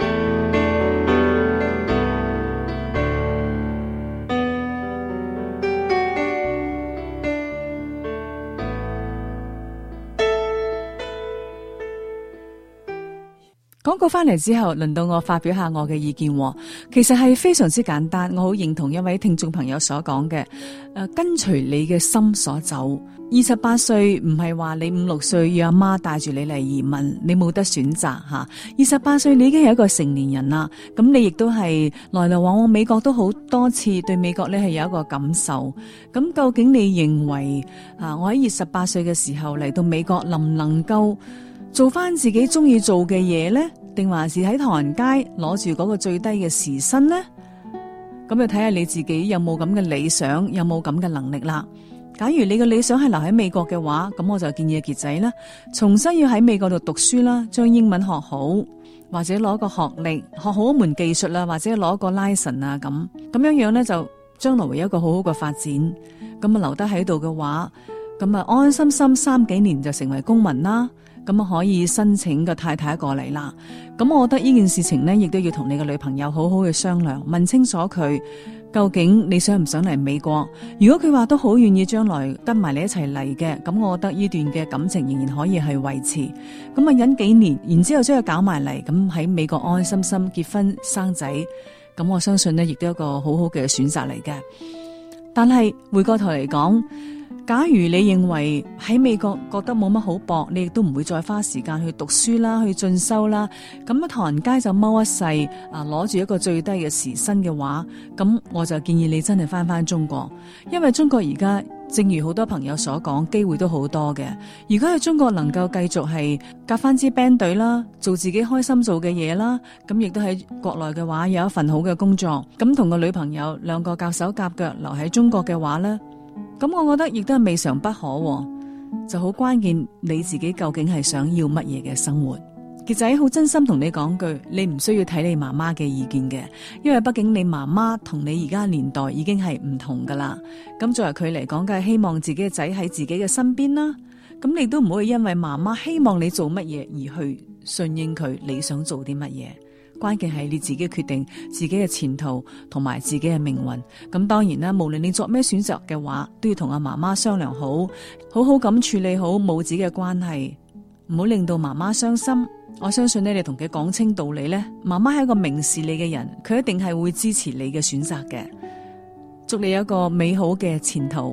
廣告翻嚟之後，輪到我發表下我嘅意見。其實係非常之簡單，我好認同一位聽眾朋友所講嘅，跟隨你嘅心所走。28歲唔係話你5、6歲要阿媽帶住你嚟移民，你冇得選擇吓。28歲你已經係一個成年人啦，咁你亦都係來來往往美國都好多次，對美國呢係有一個感受。咁究竟你認為我喺28歲嘅時候嚟到美國，能唔能夠做翻自己中意做嘅嘢呢？定還是喺唐人街攞住嗰個最低嘅時薪呢？咁就睇下你自己有冇咁嘅理想，有冇咁嘅能力啦。假如你嘅理想係留喺美國嘅話，咁我就建議阿傑仔啦，重新要喺美國度讀書啦，將英文學好，或者攞個學歷，學好一門技術啦，或者攞個 license 啊，咁樣呢，就將來會有一個好好嘅發展。咁啊留得喺度嘅話，咁啊安安心心3幾年就成為公民啦。咁可以申請個太太過嚟啦。咁我覺得呢件事情呢，亦都要同你嘅女朋友好好去商量，問清楚佢究竟你想唔想嚟美國。如果佢話都好願意將來跟埋你一齊嚟嘅，咁我覺得呢段嘅感情仍然可以係維持。咁啊忍幾年，然之後將佢搞埋嚟，咁喺美國安安心心結婚生仔，咁我相信呢，亦都係一個好好嘅選擇嚟嘅。但係回過頭嚟講，假如你認為喺美國覺得冇乜好搏，你亦都唔會再花時間去讀書啦，去進修啦，咁唐人街就踎一世攞住一個最低嘅時薪嘅話，咁我就建議你真係翻中國，因為中國而家正如好多朋友所講，機會都好多嘅。如果喺中國能夠繼續係夾翻支 band 隊啦，做自己開心做嘅嘢啦，咁亦都喺國內嘅話有一份好嘅工作，咁同個女朋友兩個夾手夾腳留喺中國嘅話呢，咁我覺得亦都係未嘗不可，就好關鍵你自己究竟係想要乜嘢嘅生活。傑仔好真心同你講句，你唔需要睇你媽媽嘅意見嘅，因為畢竟你媽媽同你而家年代已經係唔同噶啦。咁作為佢嚟講，梗係希望自己嘅仔喺自己嘅身邊啦。咁你都唔可以因為媽媽希望你做乜嘢而去順應佢，你想做啲乜嘢。關鍵係你自己決定自己嘅前途同埋自己嘅命運。咁當然啦，無論你作咩選擇嘅話，都要同阿媽媽商量好，好好咁處理好母子嘅關係，唔好令到媽媽傷心。我相信呢，你同佢講清道理呢，媽媽係一個明事理嘅人，佢一定係會支持你嘅選擇嘅。祝你有一個美好嘅前途，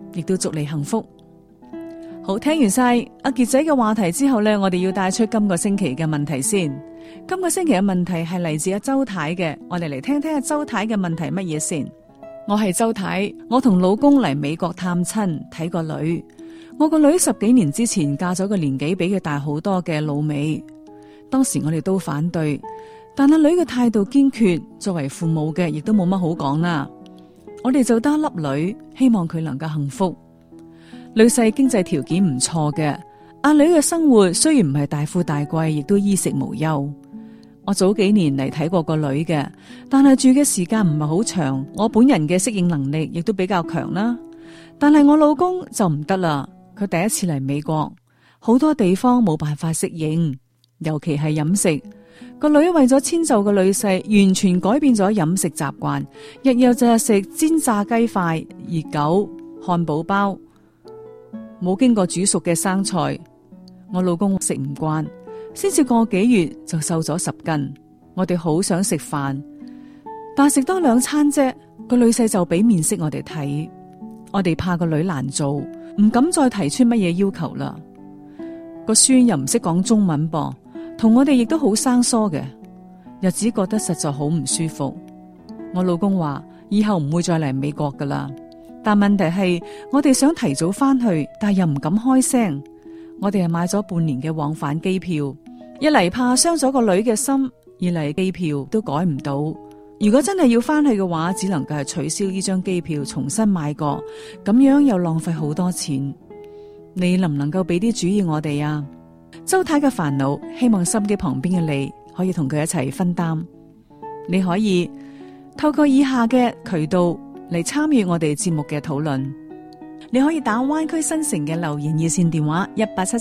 亦都祝你幸福。好，聽完晒阿杰仔嘅話題之後呢，我哋要帶出今個星期嘅問題先。今個星期嘅問題係嚟自阿周太嘅，我哋嚟聽聽阿周太嘅問題乜嘢先。我係周太，我同老公嚟美國探親睇個女。我個女10幾年之前嫁咗個年紀比佢大好多嘅老美，當時我哋都反對，但阿女嘅態度堅決，作為父母嘅亦都冇乜好講啦。我哋就得一粒女，希望佢能夠幸福。女婿經濟條件唔錯嘅，阿女嘅生活雖然唔係大富大貴，亦都衣食無憂。我早幾年嚟睇過個女嘅，但係住嘅時間唔係好長，我本人嘅適應能力亦都比較強啦。但係我老公就唔得啦，佢第一次嚟美國，好多地方冇辦法適應，尤其係飲食。個女為咗遷就個女婿，完全改變咗飲食習慣，日日就係食煎炸雞塊、熱狗、漢堡包，冇經過煮熟嘅生菜。我老公食唔慣，先至個幾月就瘦咗10斤。我哋好想食飯，但食多2餐啫，個女婿就俾面色我哋睇。我哋怕個女難做，唔敢再提出乜嘢要求啦。個孫又唔識講中文噃，同我哋亦都好生疏嘅，日子覺得實在好唔舒服。我老公話以後唔會再嚟美國噶啦，但問題係我哋想提早翻去，但又唔敢開聲。我哋係買咗半年嘅往返機票，一嚟怕傷咗個女嘅心，二嚟機票都改唔到。如果真係要翻去嘅話，只能夠係取消呢張機票，重新買過，咁樣又浪費好多錢。你能唔能夠俾啲主意我哋啊？周太嘅煩惱，希望心機旁邊嘅你可以同佢一齊分擔。你可以透過以下嘅渠道嚟參與我哋節目嘅討論。你可以打灣區新城嘅留言熱線電話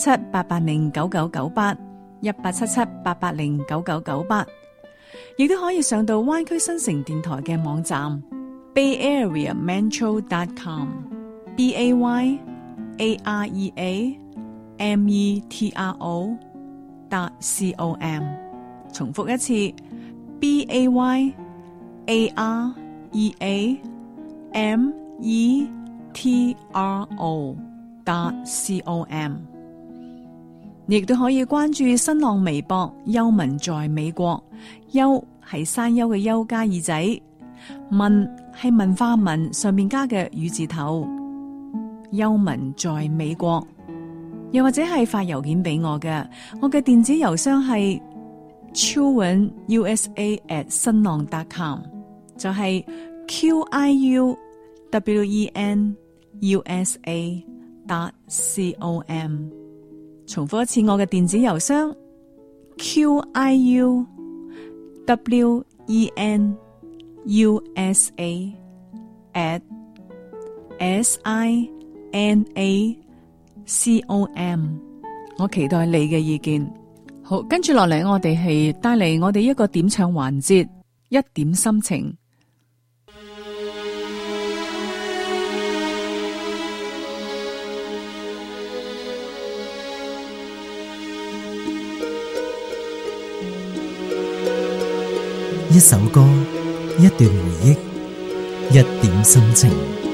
1877-880-9998 1877-880-9998，亦都可以上到灣區新城電台嘅網站 bayareametro.com BAYAREAMETRO.com。 重複一次 BAYAREAMETRO.com。 你亦都可以關注新浪微博幽文在美國，幽係山丘嘅幽加耳仔，文係文化文上面加嘅雨字頭，幽文在美國。又或者係發郵件俾我嘅，我嘅電子郵箱係 QUENUSA@新浪.com， 就係 QIUWENUSA.com。 重複一次我嘅電子郵箱 QIUWENUSA@SINACOM。 我期待你嘅意見。好，跟住落嚟我哋係帶嚟我哋一個點唱環節，一點心情。 一首歌，一段回憶，一點心情。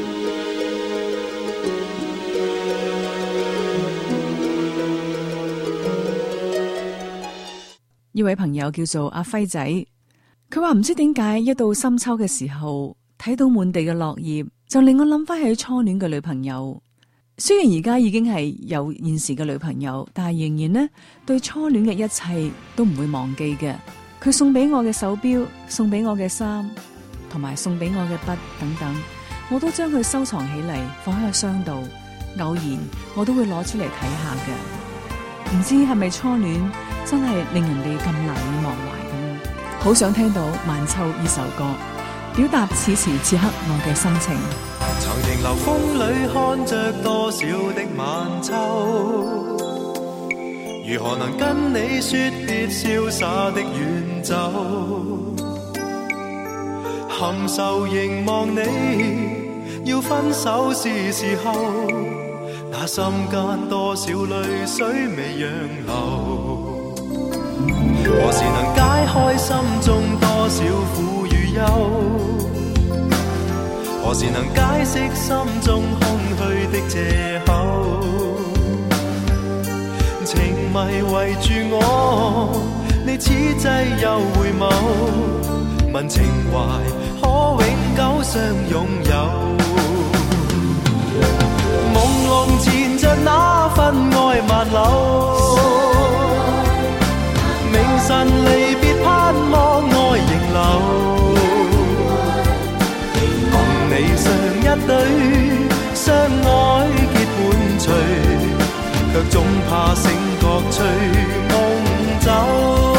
呢位朋友叫做阿輝仔，佢話唔知點解一到深秋嘅時候，睇到滿地嘅落葉，就令我諗翻起初戀嘅女朋友。雖然而家已經係有現時嘅女朋友，但係仍然呢對初戀嘅一切都唔會忘記嘅。佢送俾我嘅手錶，送俾我嘅衫，同埋送俾我嘅筆等等，我都將佢收藏起嚟，放喺個箱度。偶然我都會攞出嚟睇下嘅。唔知係咪初戀真係令人哋咁難以忘懷咁？好想聽到《晚秋》呢首歌，表達此時此刻我嘅心情。 曾停留風裏看着多少的晚秋，如何能跟你說別瀟灑的遠走？含愁凝望你，要分手是時候，那心間多少淚水未讓流？何時能解開心中多少苦與憂？ 何時能解釋心中空虛的藉口？情迷圍住我，你此際又回眸，問情懷可永久相擁有。朦朧纏着那份愛萬縷，明晨離別盼望愛仍留。你上一對相愛結伴隨，卻總怕醒覺隨夢走。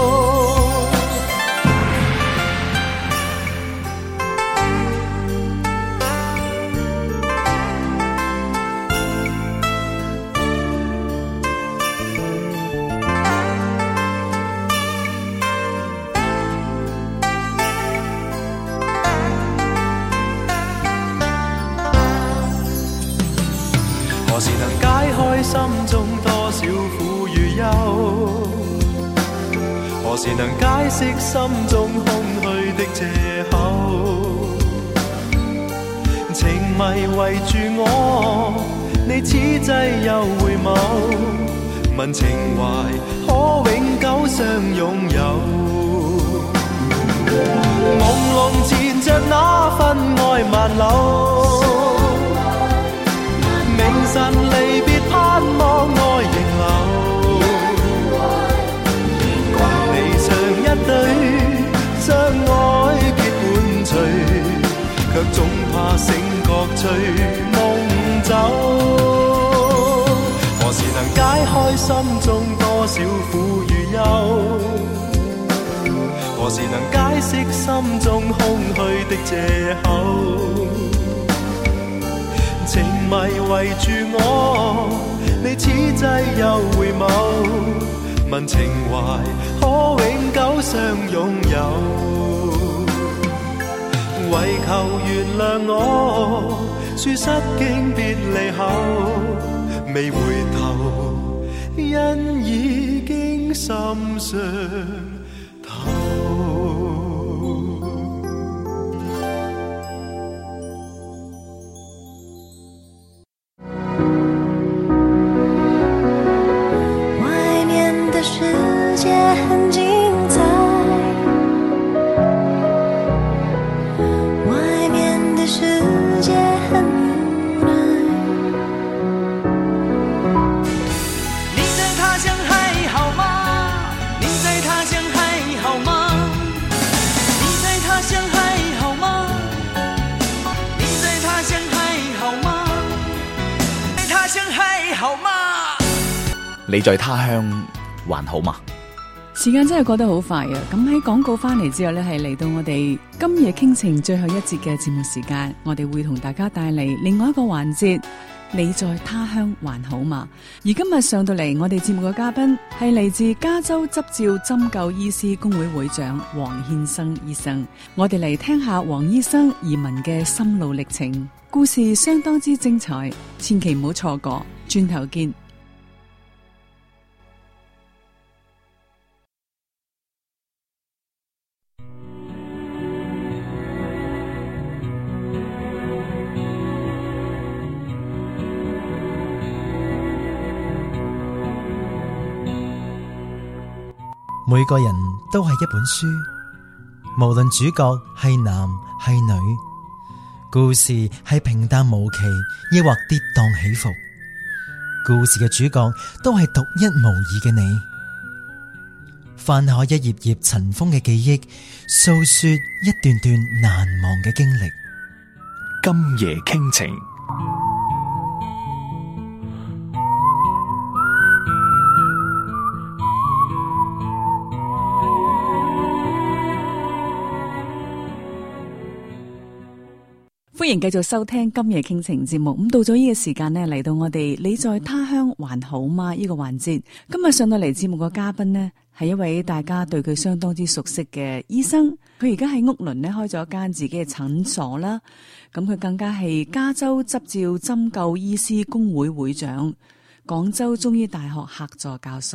何時能解開心中多少苦與憂？何時能解釋心中空虛的藉口？情迷圍住我，你此際又回眸，問情懷可永久相擁有。朦朧纏着那份愛萬縷，明晨離別盼望愛仍留，共你上一對相愛結伴隨，卻總怕醒覺隨夢走。何時能解開心中多少苦與憂？何時能解釋心中空虛的藉口？情迷圍住我，你此際又回眸，問情懷可永久相擁有。為求原諒我，說失經別離後，未回頭，因已經心傷透。 你在他鄉還好嗎？ 時間真係過得好快啊！咁喺廣告翻嚟之後呢，係嚟到我哋今夜傾情最後一節嘅節目時間，我哋會同大家帶嚟另外一個環節，你在他鄉還好嗎？而今日上到嚟我哋節目嘅嘉賓係嚟自加州執照針灸醫師公會會長黃憲生醫生，我哋嚟聽下黃醫生移民嘅心路歷程，故事相當之精彩，千祈唔好錯過，轉頭見。 每個人都係一本書，無論主角係男係女，故事係平淡無奇，抑或跌宕起伏，故事嘅主角都係獨一無二嘅你。翻開一頁頁塵封嘅記憶，訴說一段段難忘嘅經歷。 今夜傾情。 歡迎繼續收聽今夜傾情節目。咁到咗呢個時間呢，嚟到我哋你在他鄉還好嗎呢個環節。今日上到嚟節目嘅嘉賓呢，係一位大家對佢相當之熟悉嘅醫生。佢而家喺屋崙呢開咗一間自己嘅診所啦。咁佢更加係加州執照針灸醫師公會會長，廣州中醫大學客座教授。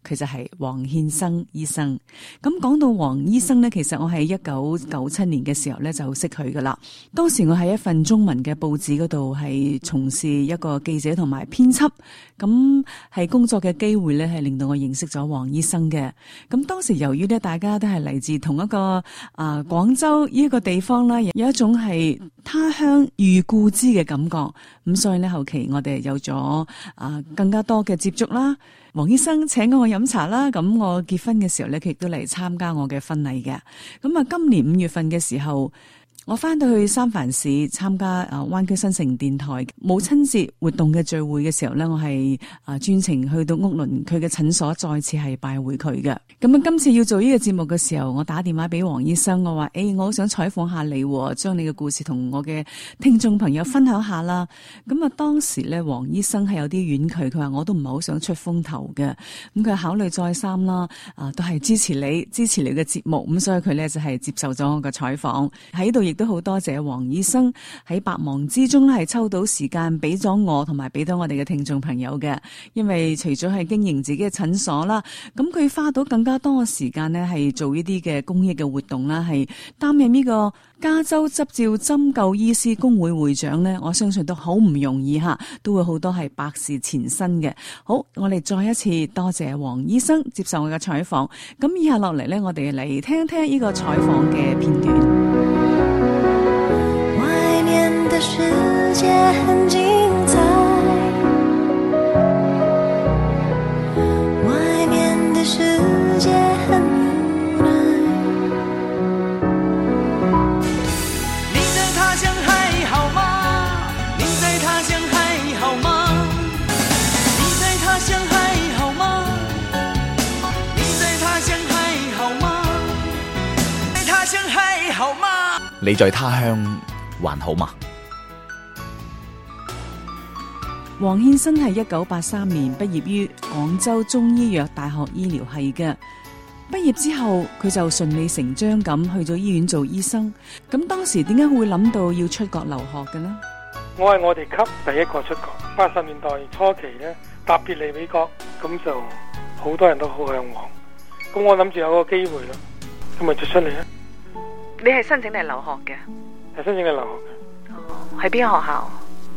佢就係黃憲生醫生。咁講到黃醫生呢，其實我喺1997年嘅時候呢就識佢噶啦。當時我喺一份中文嘅報紙嗰度係從事一個記者同埋編輯，咁係工作嘅機會呢係令到我認識咗黃醫生嘅。咁當時由於呢大家都係嚟自同一個廣州呢一個地方啦，有一種係他鄉遇故知嘅感覺，咁所以呢，後期我哋有咗更加多嘅接觸啦。黃醫生請我飲茶啦，咁我結婚嘅時候呢，佢亦都嚟參加我嘅婚禮嘅。咁今年5月份嘅時候，我翻到去三藩市參加灣區新城電台母親節活動嘅聚會嘅時候呢，我係專程去到屋崙佢嘅診所，再次係拜會佢嘅。咁今次要做呢個節目嘅時候，我打電話俾黃醫生，我話我好想採訪下你，將你嘅故事同我嘅聽眾朋友分享下啦。咁當時呢，黃醫生係有啲婉拒，佢話我都唔係好想出風頭嘅。咁佢考慮再三啦，都係支持你嘅節目。咁所以佢呢就係接受咗我嘅採訪喺度。亦都好多謝黃醫生喺百忙之中係抽到時間俾咗我同埋俾到我哋嘅聽眾朋友嘅，因為除咗係經營自己嘅診所啦，咁佢花到更加多嘅時間呢係做呢啲嘅公益嘅活動啦，係擔任呢個加州執照針灸醫師公會會長呢，我相信都好唔容易吓，都會好多係百事纏身嘅。好，我哋再一次多謝黃醫生接受我嘅採訪。咁以下落嚟呢，我哋嚟聽聽呢個採訪嘅片段。 世界很精彩，外面的世界很无奈。 你在他乡还好吗？你在他乡还好吗？你在他乡还好嗎？你在他鄉還好嗎？在他鄉還好嗎？ 你在他鄉還好嗎？ 黃憲生係1983年畢業於廣州中醫藥大學醫療系嘅。畢業之後，佢就順理成章咁去咗醫院做醫生。咁當時點解會諗到要出國留學嘅呢？ 我係我哋級第一個出國，80年代初期咧，特別嚟美國，咁就好多人都好向往。咁我諗住有個機會咯，咁咪就出嚟啦。 你係申請嚟留學嘅？ 係申請嚟留學嘅。 哦，喺邊間學校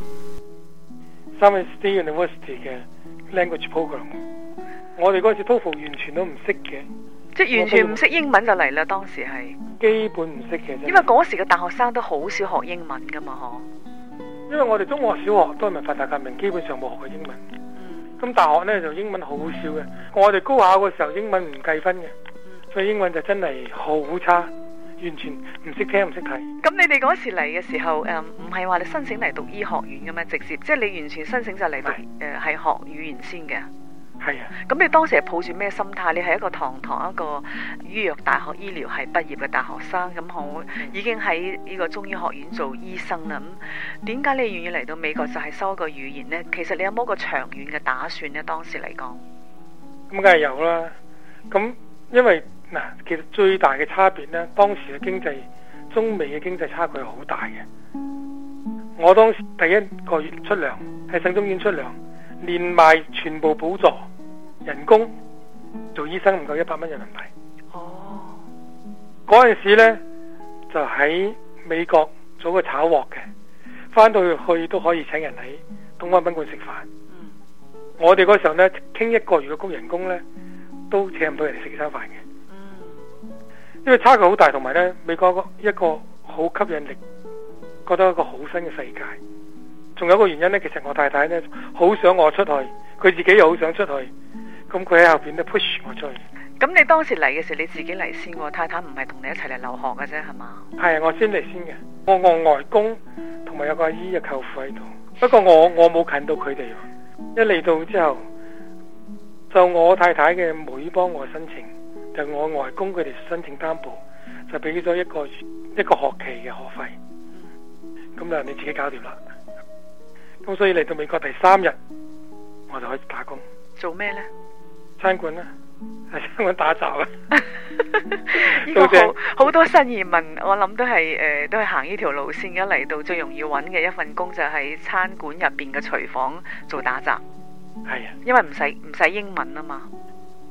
？Summer State University 嘅 language program。我哋嗰時 TOEFL 完全都唔識嘅， 即係完全唔識英文就嚟啦。當時係基本唔識嘅， 因為嗰時嘅大學生都好少學英文噶嘛，嗬。 因為我哋中學、小學都係文化大革命，基本上冇學過英文。咁大學呢就英文好少嘅。我哋高考嘅時候英文唔計分嘅，所以英文就真係好差，完全唔識聽唔識睇。 咁你哋嗰時嚟嘅時候，唔係話你申請嚟讀醫學院嘅咩？直接即係你完全申請就嚟讀係學語言先嘅。 係啊。咁你當時係抱住咩心態？你係一個堂一個醫藥大學醫療系畢業嘅大學生，咁我已經喺呢個中醫學院做醫生啦。咁點解你願意嚟到美國就係修一個語言呢？其實你有冇個長遠嘅打算呢？當時嚟講， 咁梗係有啦。咁因為嗱，其實最大嘅差別呢，當時嘅經濟，中美嘅經濟差距係好大嘅。我當時第一個月出糧喺省中醫院出糧，連埋全部補助，人工做醫生唔夠100蚊人民幣。 哦， 嗰陣時呢就喺美國做個炒鑊嘅，翻到去都可以請人喺東方賓館食飯。我哋嗰時候呢傾一個月嘅人工呢，都請唔到人哋食餐飯嘅。因為差距好大，同埋呢美國一個好吸引力，覺得一個好新嘅世界。仲有一個原因呢，其實我太太呢好想我出去，佢自己又好想出去，咁佢喺後邊都 push 我出去。 咁你當時嚟嘅時候，你自己嚟先喎，太太唔係同你一齊嚟留學嘅啫，係嘛？ 係啊，我先嚟先嘅。我外公同埋有個阿姨嘅舅父喺度，不過我冇近到佢哋。一嚟到之後，就我太太嘅妹幫我申請。就我外公佢哋申請擔保，就俾咗一個學期嘅學費，咁就你自己搞掂啦。咁所以嚟到美國第3日，我就開始打工。 做咩呢？ 餐館啦，喺餐館打雜啊。 呢個好多新移民，我諗都係行呢條路線嘅。嚟到最容易揾嘅一份工就喺餐館入邊嘅廚房做打雜。 係啊， 因為唔使英文啊嘛。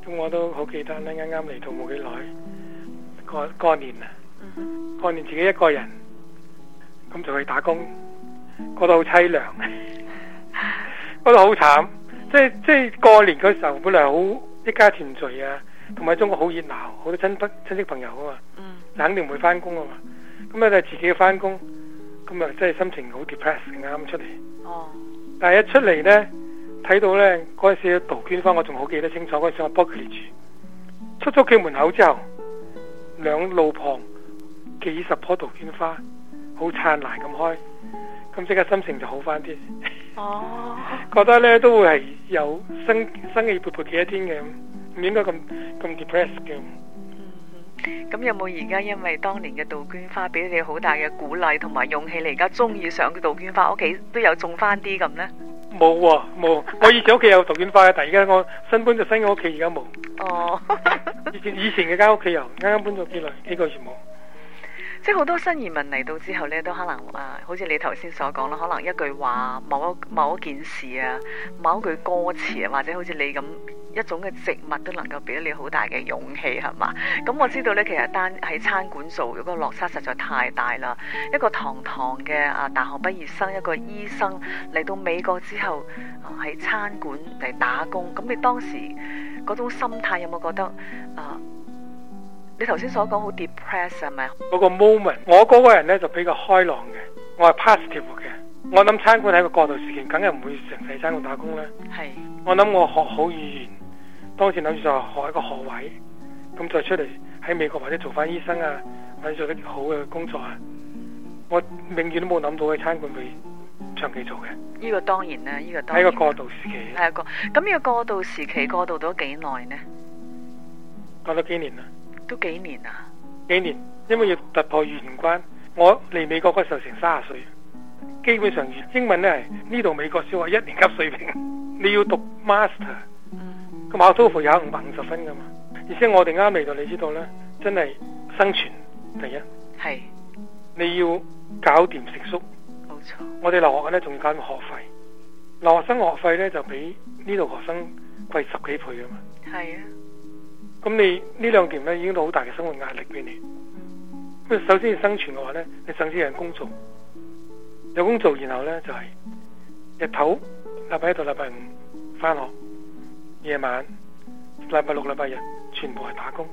咁我都好記得咧，啱啱嚟到冇幾耐，過年啊，過年自己一個人，咁就去打工，覺得好凄涼，覺得好慘。即係過年嗰時候，本來好一家團聚啊，同埋中國好熱鬧，好多親戚朋友啊嘛，肯定唔會翻工啊嘛。咁就自己翻工，咁啊真係心情好 depressed 啱出嚟。但係一出嚟咧，睇到咧嗰陣時嘅杜鵑花，我仲好記得清楚。嗰陣時我 Berkeley 住，出咗屋企門口之後，兩路旁幾十棵杜鵑花，好燦爛咁開，咁即刻心情就好翻啲。覺得咧都會係有生氣勃勃嘅一天嘅，唔應該咁 depressed 嘅。 咁有冇而家因為當年嘅杜鵑花俾你好大嘅鼓勵同埋勇氣，你而家中意上杜鵑花，屋企都有種翻啲咁呢？ 冇喎，冇。我以前屋企有杜鵑花嘅，但係而家我新搬咗新嘅屋企，而家冇。以前嘅間屋企有，啱啱搬咗幾個月冇。 即係好多新移民嚟到之後呢，都可能好似你頭先所講啦，可能一句話、某一件事啊、某一句歌詞啊，或者好似你咁一種嘅植物都能夠俾你好大嘅勇氣，係嘛？咁我知道呢，其實單喺餐館做嗰個落差實在太大啦。一個堂嘅大學畢業生，一個醫生嚟到美國之後喺餐館嚟打工，咁你當時嗰種心態有冇覺得你頭先所講好 depressed 係咪？ 嗰個 moment， 我嗰個人咧就比較開朗嘅，我係 positive 嘅。我諗餐館係個過渡時期，梗係唔會成世餐館打工啦。係。我諗我學好語言，當時諗住就學一個學位，咁再出嚟喺美國或者做翻醫生啊，或者做啲好嘅工作啊。我永遠都冇諗到喺餐館會長期做嘅。呢個當然啦，呢個當然。係一個過渡時期。係一個。咁呢個過渡時期過渡咗幾耐呢？過咗幾年啦。都幾年啊？幾年，因為要突破語言關。我嚟美國嗰時候成30歲，基本上英文咧係呢度美國小學1年級水平，你要讀 master， 咁考 TOEFL 有550分噶嘛。而且我哋啱嚟到，你知道咧，真係生存第一。係。你要搞掂食宿。冇錯。我哋留學嘅咧，仲要搞掂學費。留學生學費咧就比呢度學生貴10幾倍噶嘛。係啊。咁你呢兩點咧已經到好大嘅生活壓力俾你。咁首先要生存嘅話咧，你首先有工做，有工做，然後咧就係日頭禮拜1到禮拜5翻學，夜晚禮拜6、禮拜日全部係打工。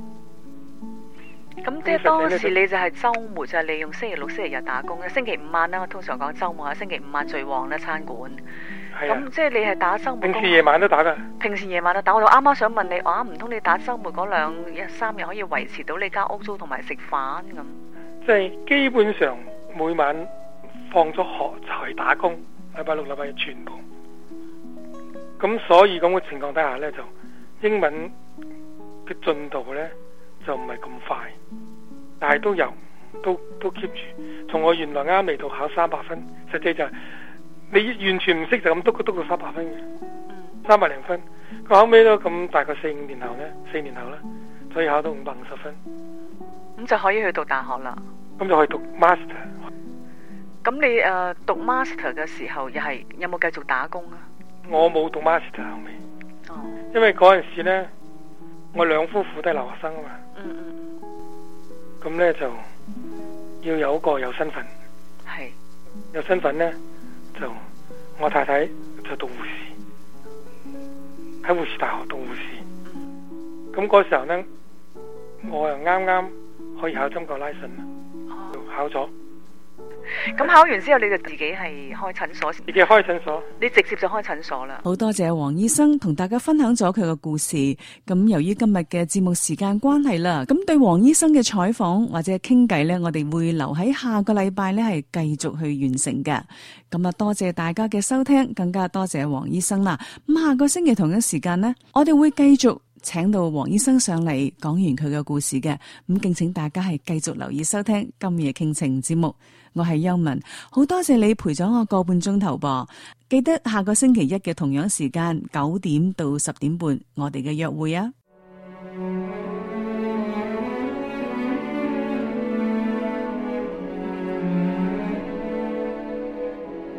咁即係當時你就係週末就係利用星期6、星期日打工咧，星期5晚啦，我通常講週末啊，星期5晚最旺咧餐館。咁即係你係打週末工？平時夜晚都打噶。平時夜晚都打，我就啱啱想問你，唔通你打週末嗰2日3日可以維持到你間屋租同埋食飯咁？即係基本上每晚放咗學就係打工，禮拜6、禮拜日全部。咁所以咁嘅情況底下咧，就英文嘅進度咧就唔係咁快，但係都有，都 keep 住。從我原來啱嚟到考300分，實際就係你完全唔識就咁督到300分嘅，300零分。佢後尾都咁大概4年後咧，所以考到550分。咁就可以去讀大學啦。咁就可以讀 master。咁你讀 master 嘅時候，又係有冇繼續打工啊？我冇讀 master 後尾。因為嗰陣時咧，我兩夫婦都係留學生啊嘛。咁咧就要有一個有身份。係。有身份咧，就我太太就讀護士，喺護士大學讀護士。咁嗰時候咧，我又啱啱可以考針灸拉伸啦，考咗。咁考完之後，你就自己係開診所？自己開診所，你直接就開診所啦。 好多謝黃醫生同大家分享咗佢嘅故事。咁由於今日嘅節目時間關係啦，咁對黃醫生嘅採訪或者傾偈呢，我哋會留喺下個禮拜呢係繼續去完成嘅。咁啊，多謝大家嘅收聽，更加多謝黃醫生啦。咁下個星期同一時間呢，我哋會繼續請到黃醫生上嚟講完佢嘅故事嘅。咁敬請大家係繼續留意收聽今夜傾情節目。我係邱文，好多謝你陪咗我個半鐘頭噃。記得下個星期一嘅同樣時間9點到10點半，我哋嘅約會啊！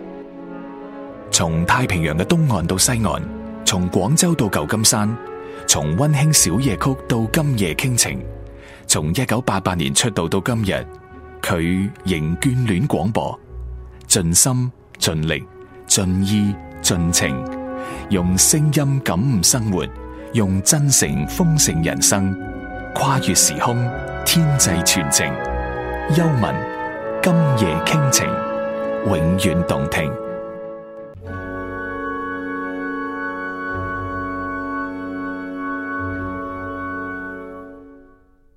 從太平洋嘅東岸到西岸，從廣州到舊金山， 從溫馨小夜曲到今夜傾情，從1988年出道到今日，佢仍眷戀廣播，盡心盡力盡意盡情，用聲音感悟生活，用真誠豐盛人生，跨越時空，天際傳情。幽文今夜傾情，永遠動聽。